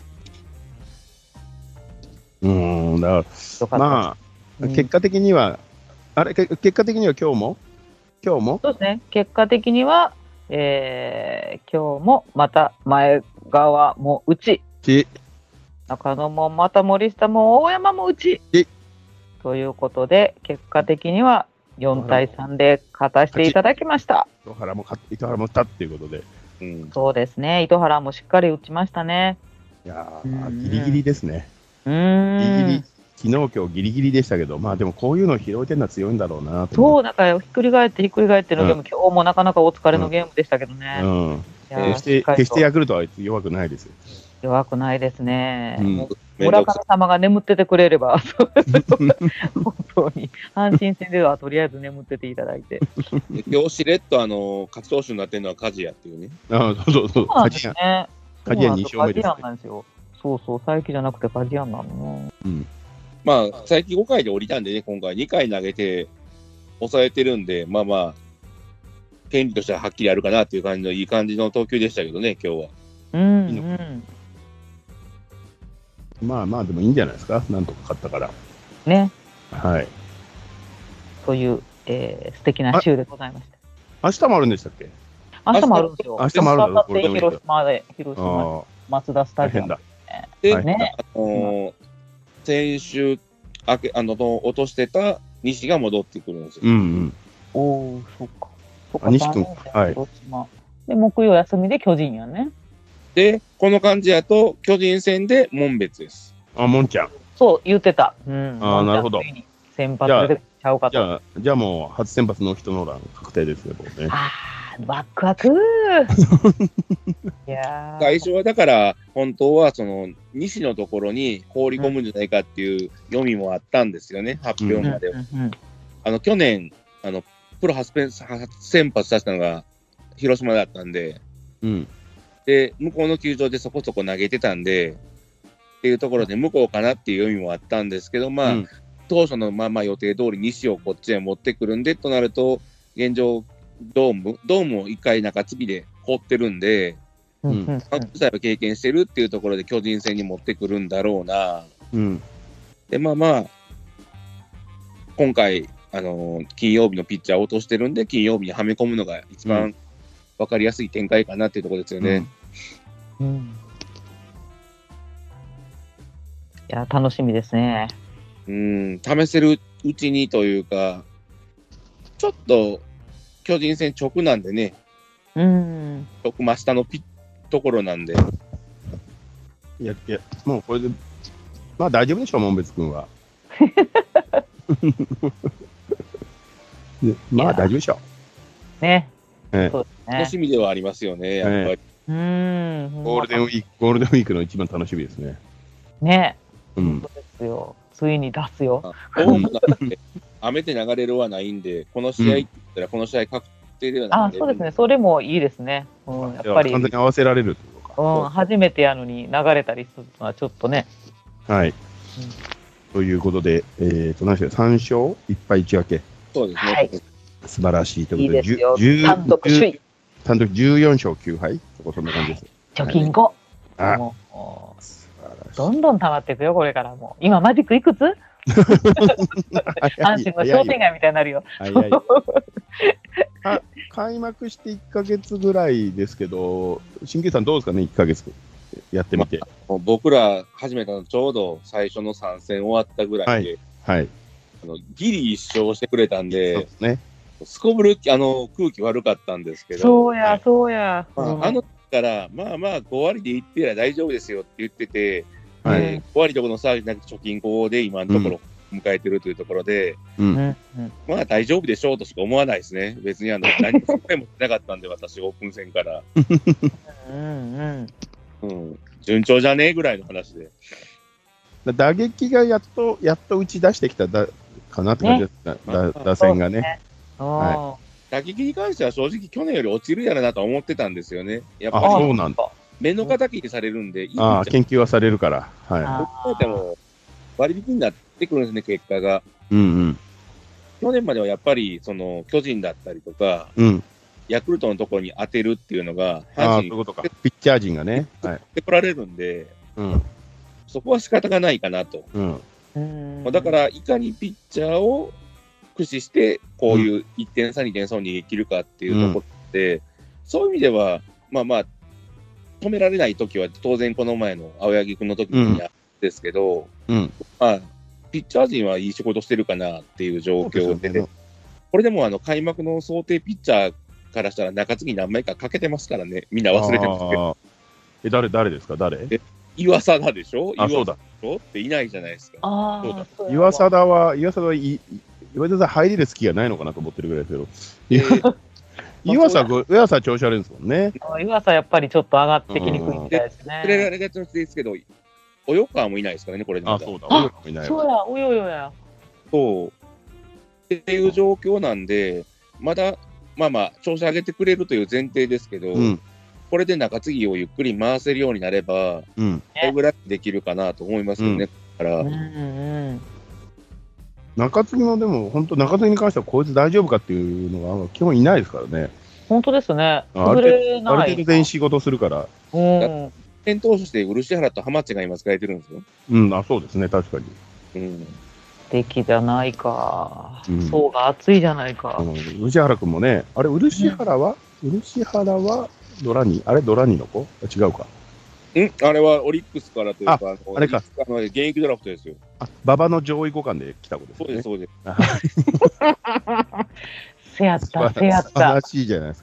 うんだからまあ、うん、結果的にはあれ結果的には今日も今日もそうですね。結果的には、えー、今日もまた前川も打ち、中野もまた森下も大山も打ち。ということで、結果的にはよんたいさんで勝たせていただきました。 糸原も勝って、糸原も打ったっていうことで。 うん、そうですね、糸原もしっかり打ちましたね。 いやー、ギリギリですね。うん。ギリギリ、昨日、今日ギリギリでしたけど、まあでもこういうのを拾えてるのは強いんだろうなと。 そう、だからひっくり返ってひっくり返ってのゲーム、うん、今日もなかなかお疲れのゲームでしたけどね。うん。うん、 決して、決してヤクルトは弱くないですよ。 弱くないですね。うん村上様が眠っててくれれば、本当に、阪神戦ではとりあえず眠ってていただいて。 今日しれっとあの勝ち投手になってるのは梶谷っていうね。 ああ、そうそうそう。 そうなんですね。 梶谷に勝目です、ね。 梶谷なんですよ。そうそう、佐伯じゃなくて梶谷なのね。 うん。まあ、佐伯ごかいで降りたんでね、今回にかい投げて、抑えてるんで、まあまあ、権利としてははっきりあるかなっていう感じのいい感じの投球でしたけどね、今日は。うん、うん。 まあまあでもいいんじゃないですか、なんとか勝ったから。 ね。 はい。 という、えー、素敵な週でございました。 明日もあるんでしたっけ？ 明日もあるんですよ。 明日もあるんだ。 広島で、広島、松田スタジアムで、でね、あのー、先週あけあの落としてた西が戻ってくるんですよ。うんうん。 おお、そっか。 そっか。西君、はい。 で、木曜休みで巨人やね。 で、この感じやと、巨人戦で門別です。 あ、もんちゃん。 そう、言ってた。うん。 ああ、なるほど。 先発出てちゃうかと。 じゃあ、じゃあもう、初先発の人の欄確定ですよ、ね。 ああ、ワクワクいや最初はだから、本当は、その、西のところに放り込むんじゃないかっていう読みもあったんですよね、発表までは。うんうんうん、あの、去年、あの、プロ初先発させたのが広島だったんで、 うん、 で、向こうの球場でそこそこ投げてたんで、っていうところで向こうかなっていう読みもあったんですけど、まあ、うん、当初のまあまあ予定通り西をこっちへ持ってくるんで、となると、現状、ドーム、ドームを一回中継ぎで放ってるんで、うん、関西を経験してるっていうところで巨人戦に持ってくるんだろうな。 うん、 で、まあまあ、今回、あのー、金曜日のピッチャーを落としてるんで、金曜日にはめ込むのが一番分かりやすい展開かなっていうところですよね。 うんうん、いや、楽しみですね。 うん、試せるうちにというか、ちょっと巨人戦直なんでね、 うん、 直真下のピッところなんで。 いや、いや、もうこれで、まあ大丈夫でしょう、門別君は。まあ大丈夫でしょう。ね。 ね、 そうですね。 楽しみではありますよね、やっぱり。 ね、うん。 ゴールデンウィーク、ゴールデンウィークの一番楽しみですね。 ね。 うん。 そうですよ。ついに出すよ。 雨で流れるはないんで、この試合って言ったら、この試合確定ではないんで、うん、あ、そうですね。それもいいですね。うん、やっぱり。 完全に合わせられるってことか。うん、初めてやのに流れたりするのはちょっとね。 はい。うん、ということで、えっ、ー、と、何でしょう、さん勝いっぱいいち分け。 そうですね。 はい、 素晴らしいということで、 いいですよ。単独首位。 単独じゅうよん勝きゅう敗、そこそんな感じです。 貯金ご。 はい、 もうどんどん溜まっていくよ、これからもう。今、マジックいくつ阪神の商店街みたいになるよ。 開幕していっかげつぐらいですけど、新旧さんどうですかね、いっかげつやってみて。 まあ、僕ら始めたのちょうど最初のさん戦終わったぐらいで、 はいはい、 あのギリ一勝してくれたんで、 そうですね、 すこぶるあの空気悪かったんですけど、 そうや、そうや。 まあ、あの時から、まあまあご割でいってりゃ大丈夫ですよって言ってて、 はい、 えー、ご割どころの差じゃなくて貯金ごで今のところ迎えてるというところで、 うんうん、 まあ大丈夫でしょうとしか思わないですね。別にあの何も失敗もなかったんで、私、オープン戦から。 うん、 うん、順調じゃねえぐらいの話で。 打撃がやっと、やっと打ち出してきただかなって感じですね、だ打線がね。ね、 はい、打撃に関しては正直、去年より落ちるやろなと思ってたんですよね。やっぱりそうなんだ、 目の敵にされるんで、いいあ研究はされるから、 はい、でも割引になってくるんですね、結果が。 うんうん、 去年まではやっぱりその巨人だったりとか、 うん、 ヤクルトのところに当てるっていうのが、 阪神にピッチャー陣がね、 はい、ってこられるんで、 うん、 そこは仕方がないかなと。 うん、 だから、いかにピッチャーを駆使して、こういういってん差、にてん差を逃げ切るかっていうところで、うん、そういう意味では、まあまあ、止められないときは、当然この前の青柳君のときにやですけど、 うん、 まあ、ピッチャー陣はいい仕事してるかなっていう状況で、でね、これでもあの開幕の想定ピッチャーからしたら中継ぎ何枚かかけてますからね、みんな忘れてますけど。 え、誰、誰ですか、誰？ え、岩貞でしょ？ あ、そうだ。 っていないじゃないですか。 あそうだ。岩貞は、岩貞は、岩貞入れる隙がないのかなと思ってるぐらいですけど。えー岩佐、岩佐調子悪いんですもんね。 岩佐やっぱりちょっと上がってきにくいみたいですね。 それられがちですけど、及川もいないですからね、これでまだ。あ、そうだ、及川もいない。 そうや、およよや。 そう。っていう状況なんで、まだ、まあまあ、調子上げてくれるという前提ですけど、うん、これで中継ぎをゆっくり回せるようになれば、 うん、 それぐらいできるかなと思いますよね、 うん、 から。 うんうん中継ぎもでも、本当、中継ぎに関しては、こいつ大丈夫かっていうのが基本いないですからね。 本当ですね。 ある程度全員仕事するから。 うん。 先頭として漆原と浜地が今使えてるんですよ。 うん、あ、そうですね、確かに。 うん。 素敵じゃないか。うん、層が厚いじゃないか。 うん、漆原君もね、あれ、漆原は、うん、漆原はドラニあれ、ドラニの子違うか。 んあれはオリックスからというか、 あ, あれかあの現役ドラフトですよ。 あ、馬場の上位互換で来た子ですね。 そうです、そうです。 せやった、せやった。 素晴らしいじゃないですか。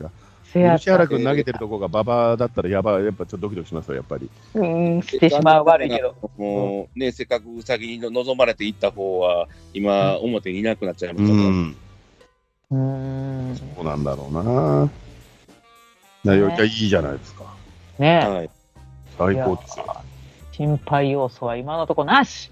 吉原君投げてるとこが馬場だったらやばい、やっぱちょっとドキドキしますよ、やっぱり。 うん、してしまう悪いけど。 もうね、せっかくうさぎに望まれていった方は、今、表にいなくなっちゃいましたから。うん。 うん、 そうなんだろうな。ね、いや、いいじゃないですか。 ね、 はい、最高ですよ。 心配要素は今のところなし。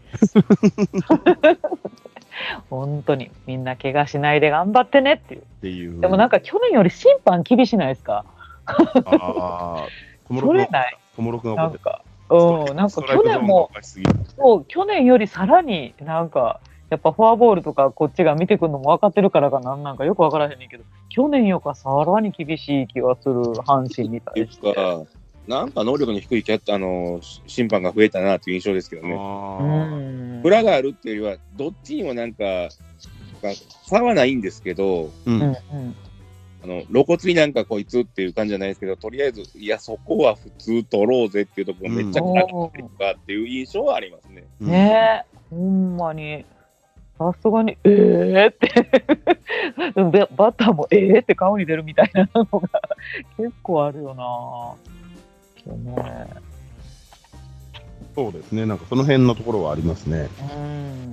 本当にみんな怪我しないで頑張ってねっていう。っていうでもなんか去年より審判厳しないですか？ああ、取れない。友録がなんか、うん、なんか去年もそう去年よりさらになんかやっぱフォアボールとかこっちが見てくるのも分かってるからかなんなんかよく分からへんねんけど、去年よりかさらに厳しい気がする阪神に対して。 なんか能力の低いキャッあの審判が増えたなという印象ですけどね。裏があるっていうよりは、どっちにもなんか、差はないんですけど、うんうん、あの露骨になんかこいつっていう感じじゃないですけど、とりあえず、いや、そこは普通取ろうぜっていうところがめっちゃかってるかっていう印象はありますね。 うん、ねえ、ほんまに。さすがに、えーってバッターもえーって顔に出るみたいなのが結構あるよな。ね、 そうですね、なんかその辺のところはありますね。うん、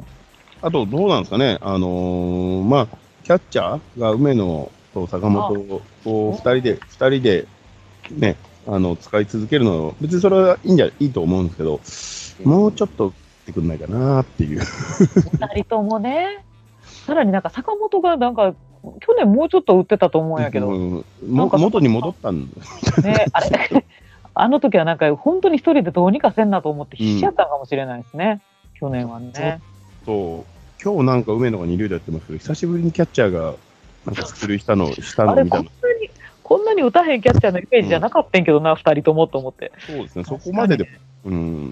あと、どうなんですかね、あのー、まあ、キャッチャーが梅野と坂本をふたりで、ふたりで、ね、あの使い続けるのは、別にそれはいいんじゃいいと思うんですけど、もうちょっと打ってくんないかなっていう。 ふたりともね、さらになんか坂本がなんか、去年もうちょっと打ってたと思うんやけど、うん、 も元に戻ったんだね、あれあの時はなんか本当に一人でどうにかせんなと思って必死やったかもしれないですね、うん、去年はね。 そう、今日なんか梅野が二塁打やってますけど、久しぶりにキャッチャーがなんか出塁したのしたのみたいな。 こんなにこんなに打たへんキャッチャーのイメージじゃなかったんけどな、ふたりともと思って。 そうですね、そこまでで、うん、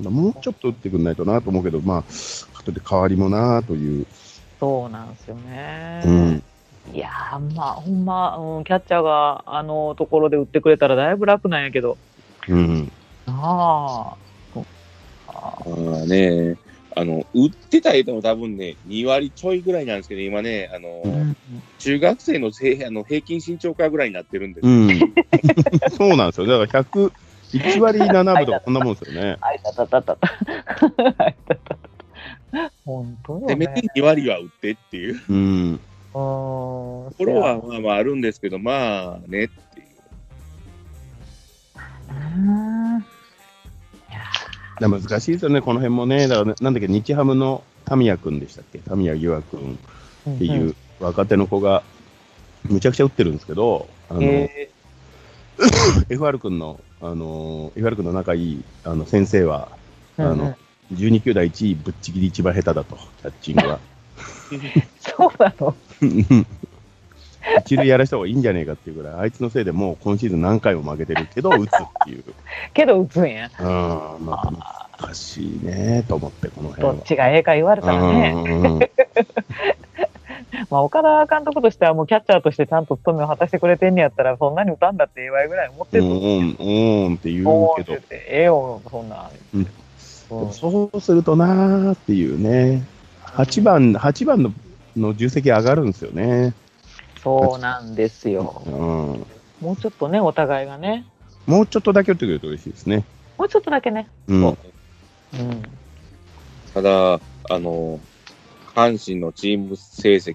もうちょっと打ってくんないとなと思うけど、まあ後で変わりもなという。 そうなんですよね。うん、いやー、まあほんま、うん、キャッチャーがあのところで打ってくれたらだいぶ楽なんやけど。うん、 ああね、あの売ってた人も多分ねに割ちょいぐらいなんですけど、今ね、あの、うん、中学生の平あの平均身長化ぐらいになってるんですよ、うん、 そうなんですよ。だからひゃくいち割ななぶとかこんなもんですよね。 あいたたたたた本当よね。 せめてに割は売ってっていう、うん、ところはまあまああるんですけど、まあねっていう。 難しいですよね、この辺もね。だから、なんだっけ、日ハムのタミヤ君でしたっけ、タミヤ義和君っていう若手の子が、むちゃくちゃ打ってるんですけど、あの、えー、エフアール 君の、あの、エフアール 君の仲いいあの先生は、あの、うんうん、じゅうに球団いちいぶっちぎり一番下手だと、キャッチングは。 そうなの一塁やらした方がいいんじゃねえかっていうぐらい、あいつのせいでもう今シーズン何回も負けてるけど、打つっていう。 けど打つんや。 うん、まあ、難しいねと思って、この辺は。 どっちがええか言われたらね。まあ、岡田監督としては、もうキャッチャーとしてちゃんと務めを果たしてくれてんねやったら、そんなに打たんだってええわいぐらい思ってる。うん、うん、って言うけど。ええよ、そんな。 うん、そうするとなーっていうね、はちばん、はちばんのの重責上がるんですよね。 そうなんですよ、うん。もうちょっとね、お互いがね。 もうちょっとだけ打ってくれると嬉しいですね。 もうちょっとだけね。うん。うん、 ただ、あの、阪神のチーム成績って、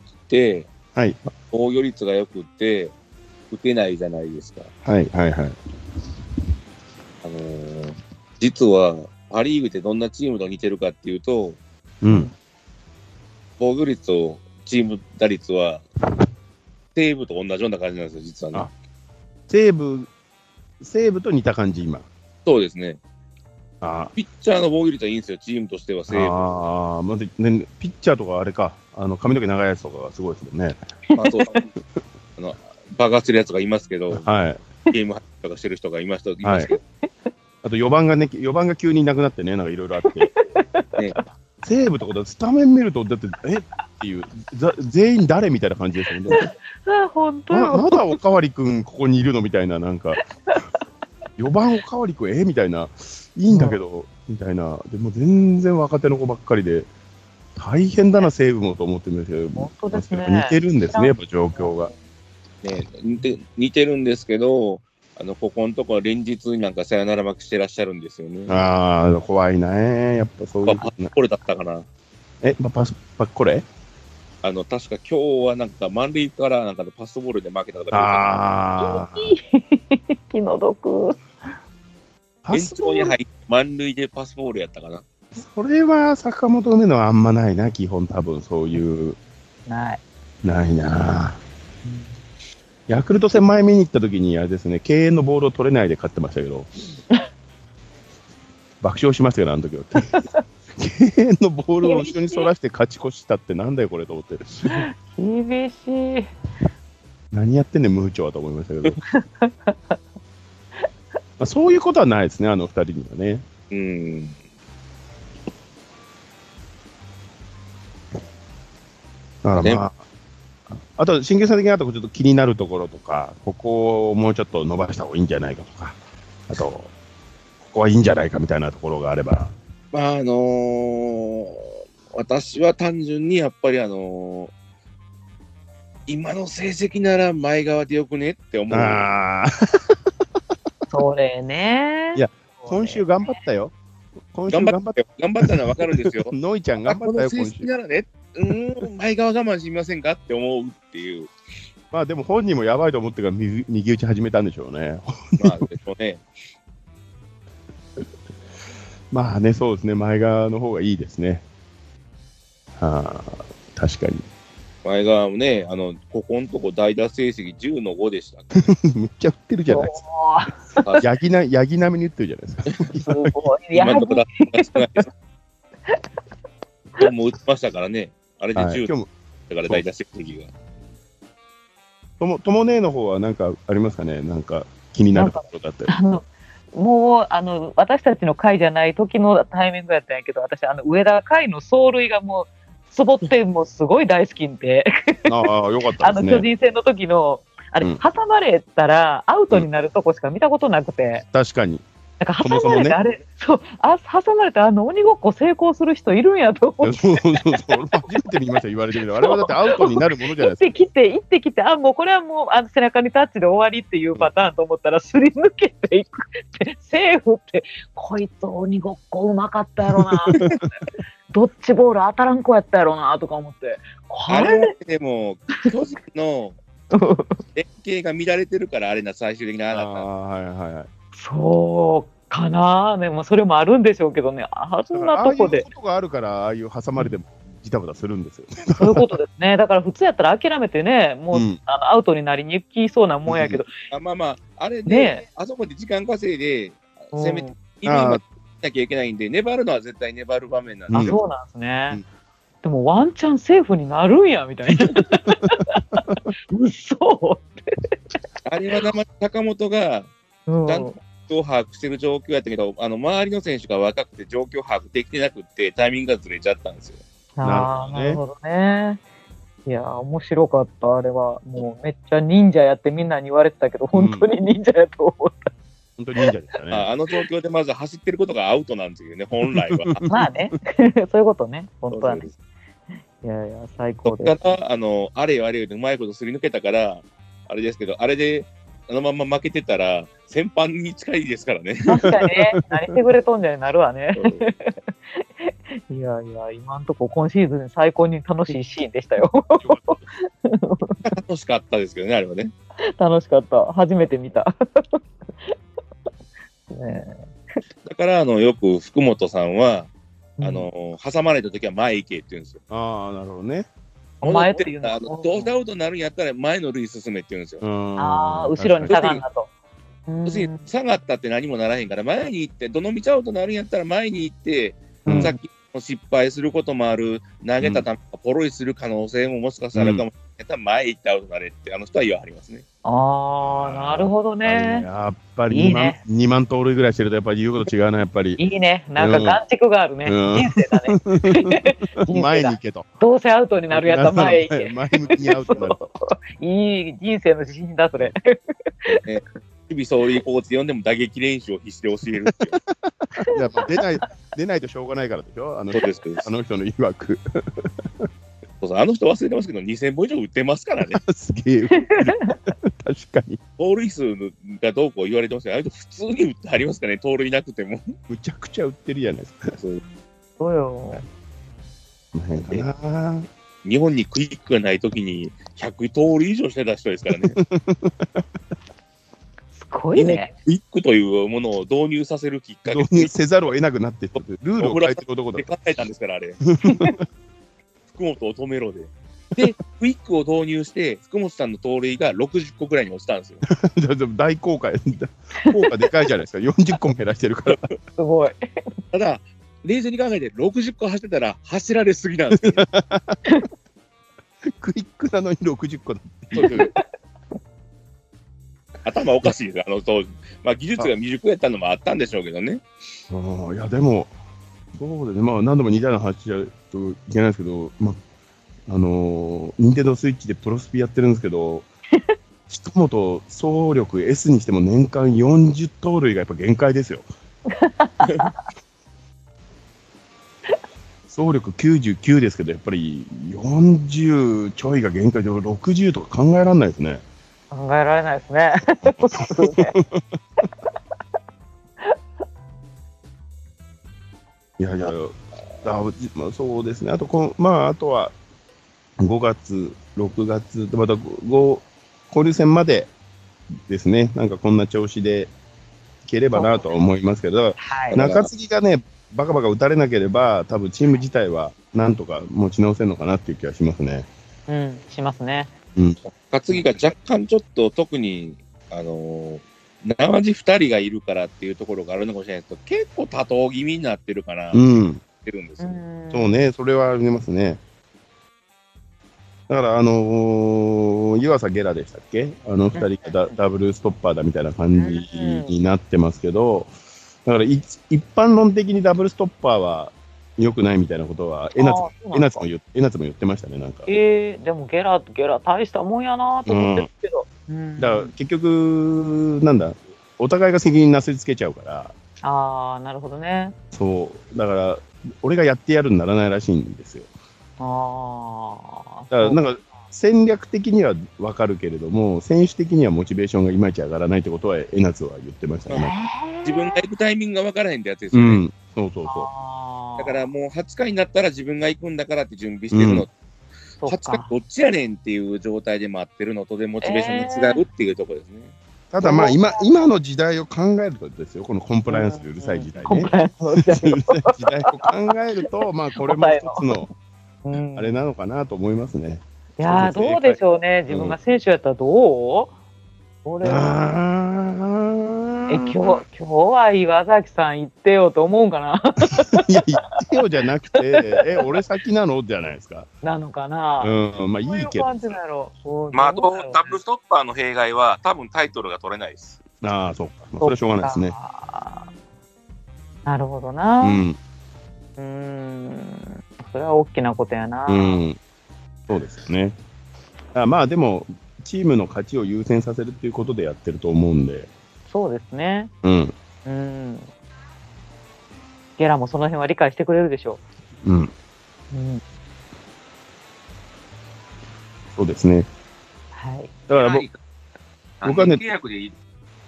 はい、防御率が良くて、打てないじゃないですか。 はいはいはい。 あのー、実は、パ・リーグってどんなチームと似てるかっていうと、うん、防御率とチーム打率は、西武と同じような感じなんですよ、実はね。 西武、西武と似た感じ、今。 そうですね。あピッチャーの防御率はいいんですよ、チームとしては西武。 ああ、まず、ね、ピッチャーとかあれか、あの髪の毛長いやつとかがすごいですもんね。まあそうあの爆発するやつがいますけど、はい、ゲームとかしてる人がいましたいますけど、はい、 あとよばんがね、よばんが急にいなくなってね、なんかいろいろあって。ね、西武とかだスタメン見ると、だって、えっていう、全員誰みたいな感じですよね。 あ、本当よ。 まだおかわりくんここにいるのみたいな、なんか、よばんおかわりくん、えみたいな、いいんだけど、うん、みたいな、でも全然若手の子ばっかりで、大変だな、西武もと思ってるんですけど、 本当ですね。 似てるんですね、やっぱ状況が。 ね、似て、似てるんですけど、あの、ここのところ連日になんかさよなら負けしてらっしゃるんですよね。 ああ、怖いね。やっぱそういう。 パッコレだったかな。 え、まあ、パス、パッコレあの、確か今日はなんか満塁からなんかのパスボールで負けたとか。 ああ。 気の毒。 延長に入って満塁でパスボールやったかな。 それは坂本梅野はあんまないな、基本多分そういう。 ない。 ないな。ヤクルト戦前見に行った時にあれですね、敬遠のボールを取れないで勝ってましたけど、爆笑しましたよ、あの時は。敬遠のボールを後ろにそらして勝ち越したってなんだよこれと思って。 厳しい。 何やってんねん、ムーチョはと思いましたけど。まあそういうことはないですね、あの二人にはね。 うん。 だからまあ、あと、新球さん的にあとちょっと気になるところとか、ここをもうちょっと伸ばした方がいいんじゃないかとか、あと、ここはいいんじゃないかみたいなところがあれば。 まあ、あのー、私は単純にやっぱりあのー、今の成績なら前側でよくねって思う。ああ。 それね。 いや、今週頑張ったよ。 今週頑張ったよ。頑張ったのは分かるんですよ。 ノイちゃん頑張ったよ、 今週。成績ならね、うーん、前側我慢しませんかって思うっていう。 まあでも本人もやばいと思ってから右、右打ち始めたんでしょうね。 まあでしょうね。 まあね、そうですね、前側の方がいいですね。はあ、確かに。 前側もね、あの、ここのとこ代打成績じゅうのごでした。 むっちゃ打ってるじゃないですか。ヤギな、ヤギ並みに打ってるじゃないですか。すごい。 今のところだ少ないです。今日も打ちましたからね。あれでじゅう、はい、だから代打成績が。 とも、ともねえの方は何かありますかね、なんか気になることだったり。 あのもうあの私たちの会じゃない時のタイミングやったんやけど、私、あの上田海の走塁がもう、つぼってもうすごい大好きで、 ああ、よかったですね。 あの巨人戦の時の、あれ、うん、挟まれたらアウトになるとこしか見たことなくて。 うん、確かに。 なんか挟まれてあれ、そもそもね、そうあ、挟まれてあの鬼ごっこ成功する人いるんやと思って。 そうそうそう、俺も初めて見ました、言われてみる。あれはだってアウトになるものじゃないですか。 行ってきて、行ってきて、あ、もうこれはもうあの背中にタッチで終わりっていうパターンと思ったら、すり抜けていくって、セーフって、こいつ鬼ごっこうまかったやろなって。ドッジボール当たらん子やったやろなとか思って。 あれでも、巨人の連携が乱れてるから、あれな、最終的なあなた。 はいはいはい。 そうかな、でもそれもあるんでしょうけどね、あんなとこで。 ああいうことがあるから、ああいう挟まれてもジタバタするんですよね。 そういうことですね。だから普通やったら諦めてね、もう、うん、あのアウトになりに行きそうなもんやけど。 うん、あまあまあ、あれで、ね、あそこで時間稼いで、攻めて、今なきゃいけないんで、粘るのは絶対粘る場面なんで。 あ、そうなんですね。うん、でもワンチャンセーフになるんやみたいな。嘘って。 あれは坂本が、ちゃんと把握してる状況やったけど、あの周りの選手が若くて状況把握できてなくて、タイミングがずれちゃったんですよ。 ああ、なるほどね。いや、面白かった、あれは。もうめっちゃ忍者やってみんなに言われてたけど、本当に忍者やと思った。 うん、本当に忍者でしたね。 あ, あの状況でまず走ってることがアウトなんですよね、本来は。 まあね、そういうことね、本当はね。いやいや、最高です。 そっからあのあれよあれよでうまいことすり抜けたから、あれですけど、あれであのまま負けてたら、先般に近いですからね。 確かにね、何してくれとんじゃになるわね。いやいや、今んとこ今シーズン最高に楽しいシーンでしたよ。 楽しかったですけどね、あれはね。 楽しかった。初めて見た。 ね、だからあのよく福本さんは、うん、あの挟まれたときは前行けって言うんですよ。 ああ、なるほどね。 前っていうのはどうせアウトになるんやったら前の塁進めって言うんですよ。 ああ、後ろに下がんなと。 要するに下がったって何もならへんから、前に行って、どの道アウトになるんやったら前に行って、うん、さっきの失敗することもある、投げた球がポロイする可能性ももしかしたらあるかもしれない、うん、前行ってアウトになれって、あの人は言わはりますね。 ああ、なるほどね。 やっぱりにまん、いいね、にまん盗塁ぐらいしてると、やっぱり言うこと違うな、やっぱり。 いいね。なんか眼蓄があるね。うん、人生だね。 前に行けと。 どうせアウトになるやったら前へ行け。 前向きにアウトになると。 いい人生の自信だ、それ。 ね、日々走塁コーチ呼んでも打撃練習を必死で教えるっていう。 やっぱ出ない、出ないとしょうがないからでしょ、あの人、あの人の曰く。 そうそう、あの人忘れてますけど、にせんぼん以上売ってますからね。 すげえ。確かに。 盗塁数がどうこう言われてますけど、あれと普通に売ってありますからね、盗塁なくても。 むちゃくちゃ売ってるじゃないですか。 そう。 そうよ。 なんかな。 日本にクイックがないときにひゃく盗塁以上してた人ですからね。 すごいね。 クイックというものを導入させるきっかけ。 導入せざるを得なくなってってルールを変えてる男だ。 考えたんですから、あれ。福本を止めろで。で、クイックを導入して、福本さんの盗塁がろくじゅっこくらいに落ちたんですよ。 大効果、効果でかいじゃないですか。よんじゅっこも減らしてるから。 すごい。 ただ、冷静に考えてろくじゅっこ走ってたら走られすぎなんですよ。 クイックなのにろくじゅっこだって頭おかしいです、あの当時。まあ、技術が未熟やったのもあったんでしょうけどね。 あいや、でも、そうですね、まあ、何度も似たような話じゃといけないですけど、まあ、あのー、ニンテンドースイッチでプロスピやってるんですけど、近本総力 S にしても年間よんじゅう盗塁がやっぱ限界ですよ。総力きゅうじゅうきゅうですけど、やっぱりよんじゅうちょいが限界で、ろくじゅうとか考えられないですね。 考えられないですね。 いやいや、あまあ、そうですね、あとこの、まあ、あとはごがつ、ろくがつ、また交流戦までですね、なんかこんな調子でいければなとは思いますけど、はい、中継ぎがね、バカバカ打たれなければ、多分チーム自体はなんとか持ち直せるのかなっていう気がしますね。 うん、しますね。 うん、 中継ぎが若干ちょっと特に、あのー、生地ふたりがいるからっていうところがあるのかもしれないですけど、結構多頭気味になってるかな、うん、ってるんですよ。 そうね、それはありますね。だから、あのー、湯浅ゲラでしたっけ、あのふたりが ダ, ダブルストッパーだみたいな感じになってますけど、だから一般論的にダブルストッパーは良くないみたいなことは、江夏も言ってましたね、なんか。 えー、でもゲラ、ゲラ大したもんやなと思ってるけど。 うん、だから結局、なんだ、お互いが責任なすりつけちゃうから。 ああ、なるほどね。 そう、だから、俺がやってやるにならないらしいんですよ。 ああ。 だからなんか戦略的には分かるけれども、選手的にはモチベーションがいまいち上がらないってことは、江夏は言ってましたね。 えー、 自分が行くタイミングが分からへんってやつですよね。うん、 そうそうそう。 だからもうはちかいになったら自分が行くんだからって準備してるの。うん、はちかいどっちやねんっていう状態で待ってるのとでモチベーションが違うっていうところですね。 えー、ただまあ今、今の時代を考えるとですよ、このコンプライアンスでうるさい時代ね。うるさい時代を考えると、まあこれも一つのあれなのかなと思いますね。 いやー、どうでしょうね、自分が選手やったらどう？俺はえ今日今日は岩崎さん行ってよと思うんかな。 いや行ってよじゃなくて、え俺先なのじゃないですか。 なのかな。 うん、まあいいけど。 まああとダブルストッパーの弊害は多分タイトルが取れないです。 ああそうか、まあ、それはしょうがないですね。 なるほどな。うん。 うーんそれは大きなことやな。 うん。そうですよね。あまあでもチームの勝ちを優先させるっていうことでやってると思うんで。 そうですね。 うん。 うん。ゲラもその辺は理解してくれるでしょう。うん。 うん。 そうですね。 はい。 だから僕僕はね。 契約でいい。ん？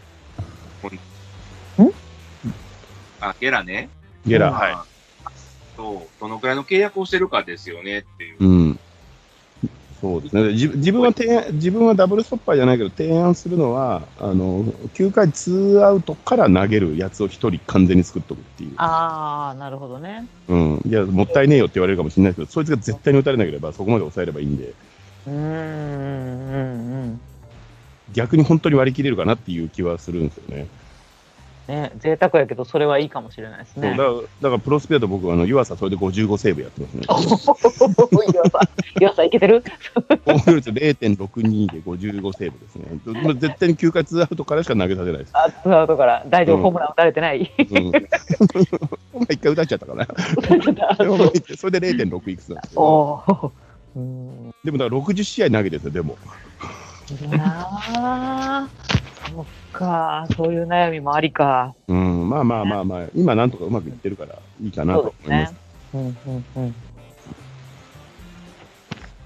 あ、ゲラね。 ゲラ、はい。 そう、どのくらいの契約をしてるかですよねっていう。 うん。そうですね。自, 自分は提案、自分はダブルストッパーじゃないけど、提案するのは、あの、きゅうかいツーアウトから投げるやつをひとり完全に作っとくっていう。 ああ、なるほどね。 うん。いや、もったいねえよって言われるかもしれないですけど、そいつが絶対に打たれなければ、そこまで抑えればいいんで。 うーん、うん、うん。 逆に本当に割り切れるかなっていう気はするんですよね。 ね、贅沢やけど、それはいいかもしれないですね。 だから、だからプロスペアと僕は、あの、湯浅それでごじゅうごセーブやってますね。 湯浅、湯浅いけてる防御率 れいてんろくに でごじゅうごセーブですね。絶対にきゅうかいツーアウトからしか投げさせないです。 あ、ツーアウトから。大丈夫、うん、ホームラン打たれてない。うん。 一回打たれちゃったかな。それで れいてんろく いくつなんですけど。 おうん、 でも、だからろくじゅっしあい投げてるんですよ、でも。 いやー。そっか、そういう悩みもありか。 うん、まあまあまあまあ、今なんとかうまくいってるからいいかなと思います。 うんうんうん。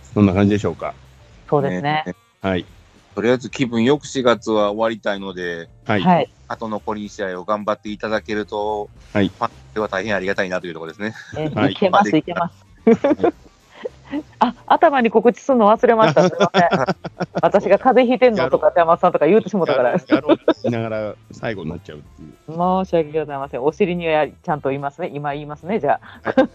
そんな感じでしょうか。 そうですね。 ねはい。 とりあえず気分よくしがつは終わりたいので、 はい。 あと残りに試合を頑張っていただけると、 はい。 ファンでは大変ありがたいなというところですね。 えーはい、いけます、いけます。あ、頭に告知するの忘れました。すみません。私が風邪ひいてんのとか、山さんとか言うてしもたから。 やろうとしながら最後になっちゃうっていう。 申し訳ございません。お尻にはちゃんと言いますね。今言いますね。じゃあ。はい、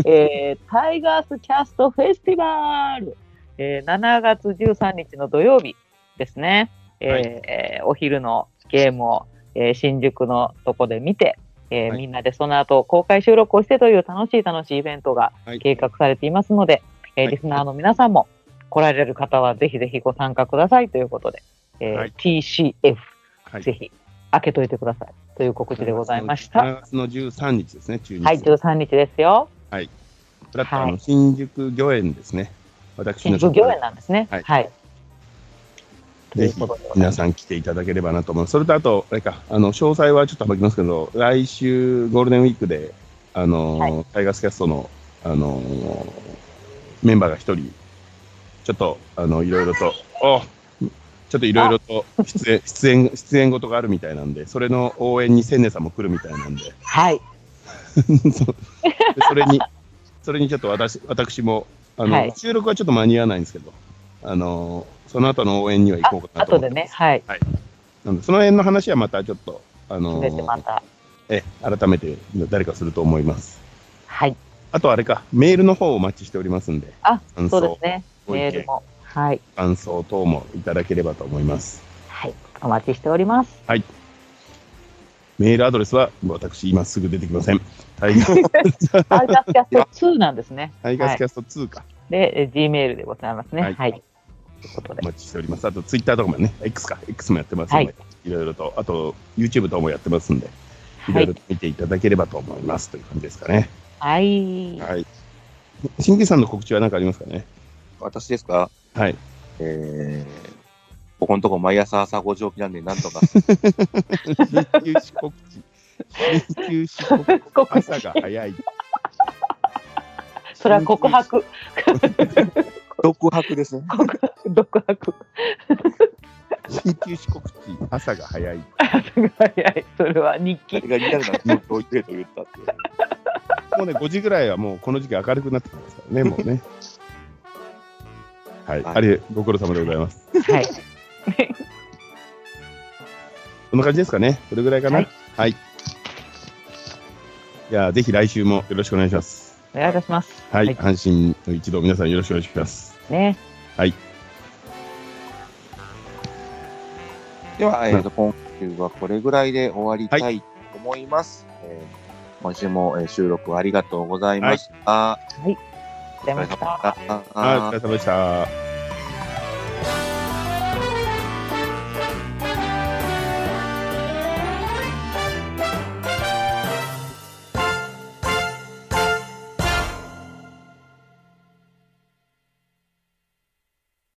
えー、タイガースキャストフェスティバル、えー、しちがつじゅうさんにちの土曜日ですね。えーはい、お昼のゲームを、えー、新宿のとこで見て、えーはい、みんなでその後公開収録をしてという楽しい楽しいイベントが計画されていますので、はい、えー、リスナーの皆さんも来られる方はぜひぜひご参加くださいということで、えーはい、ティーシーエフ、はい、ぜひ開けといてくださいという告知でございました。しちがつのじゅうさんにちですね、中日。 はい、じゅうさんにちですよ。 はい。フラット、はい、あの新宿御苑ですね。私の新宿御苑なんですね。はい。はい、 ぜひ皆さん来ていただければなと思います。それとあと、あれか、あの詳細はちょっと省きますけど、来週ゴールデンウィークで、あのーはい、タイガースキャストの、あのー、メンバーが一人、ちょっと、あの、いろいろと、おちょっといろいろと出演、出演、出演事があるみたいなんで、それの応援に千年さんも来るみたいなんで。 はい。 そ, それに、それにちょっと私、私も、あの、はい、収録はちょっと間に合わないんですけど、あのー、その後の応援には行こうかなと思ってます。 後でね、はい。 はい。なので、その辺の話はまたちょっと、あのー、またえ、改めて誰かすると思います。 はい。 あとあれか、メールの方をお待ちしておりますんで。 あ、そうですね。メールも。はい。 感想等もいただければと思います。 はい。お待ちしております。 はい。メールアドレスは、私、今すぐ出てきません。タイガースキャストツーなんですね。 タイガースキャストツーか。 で、G メールでございますね。はい。はい、ということで。お待ちしております。あと、ツイッターとかもね、X か、X もやってますので、はい、いろいろと、あと、YouTube 等もやってますんで、いろいろと見ていただければと思います、という感じですかね。 はい。 はい。新規さんの告知は何かありますかね。 私ですか。 はい。 えー、ここのとこ毎朝朝ごじ起きなんで、なんとか。 緊急四告知。緊急四告知。朝が早い。 それは告白。 独白ですね。 独白。 緊急四告知。朝が早い。 朝が早い。それは日記。 がリアルな状況を言ってと言ったって。 もうね、ごじぐらいはもうこの時期明るくなってきますからね、もうね。はい、はい、あれ、ご苦労様でございます。 はい。 こんな感じですかね。それぐらいかな。はい。はい、じゃあ、ぜひ来週もよろしくお願いします。 お願いいたします。 はい。はい、阪神の一同、皆さんよろしくお願いします。 ね。 はい。 では、えーと、今週はこれぐらいで終わりたいと思います。はい、えー今週も収録ありがとうございました。 はい。ありがとうございました。 お疲れ様でした。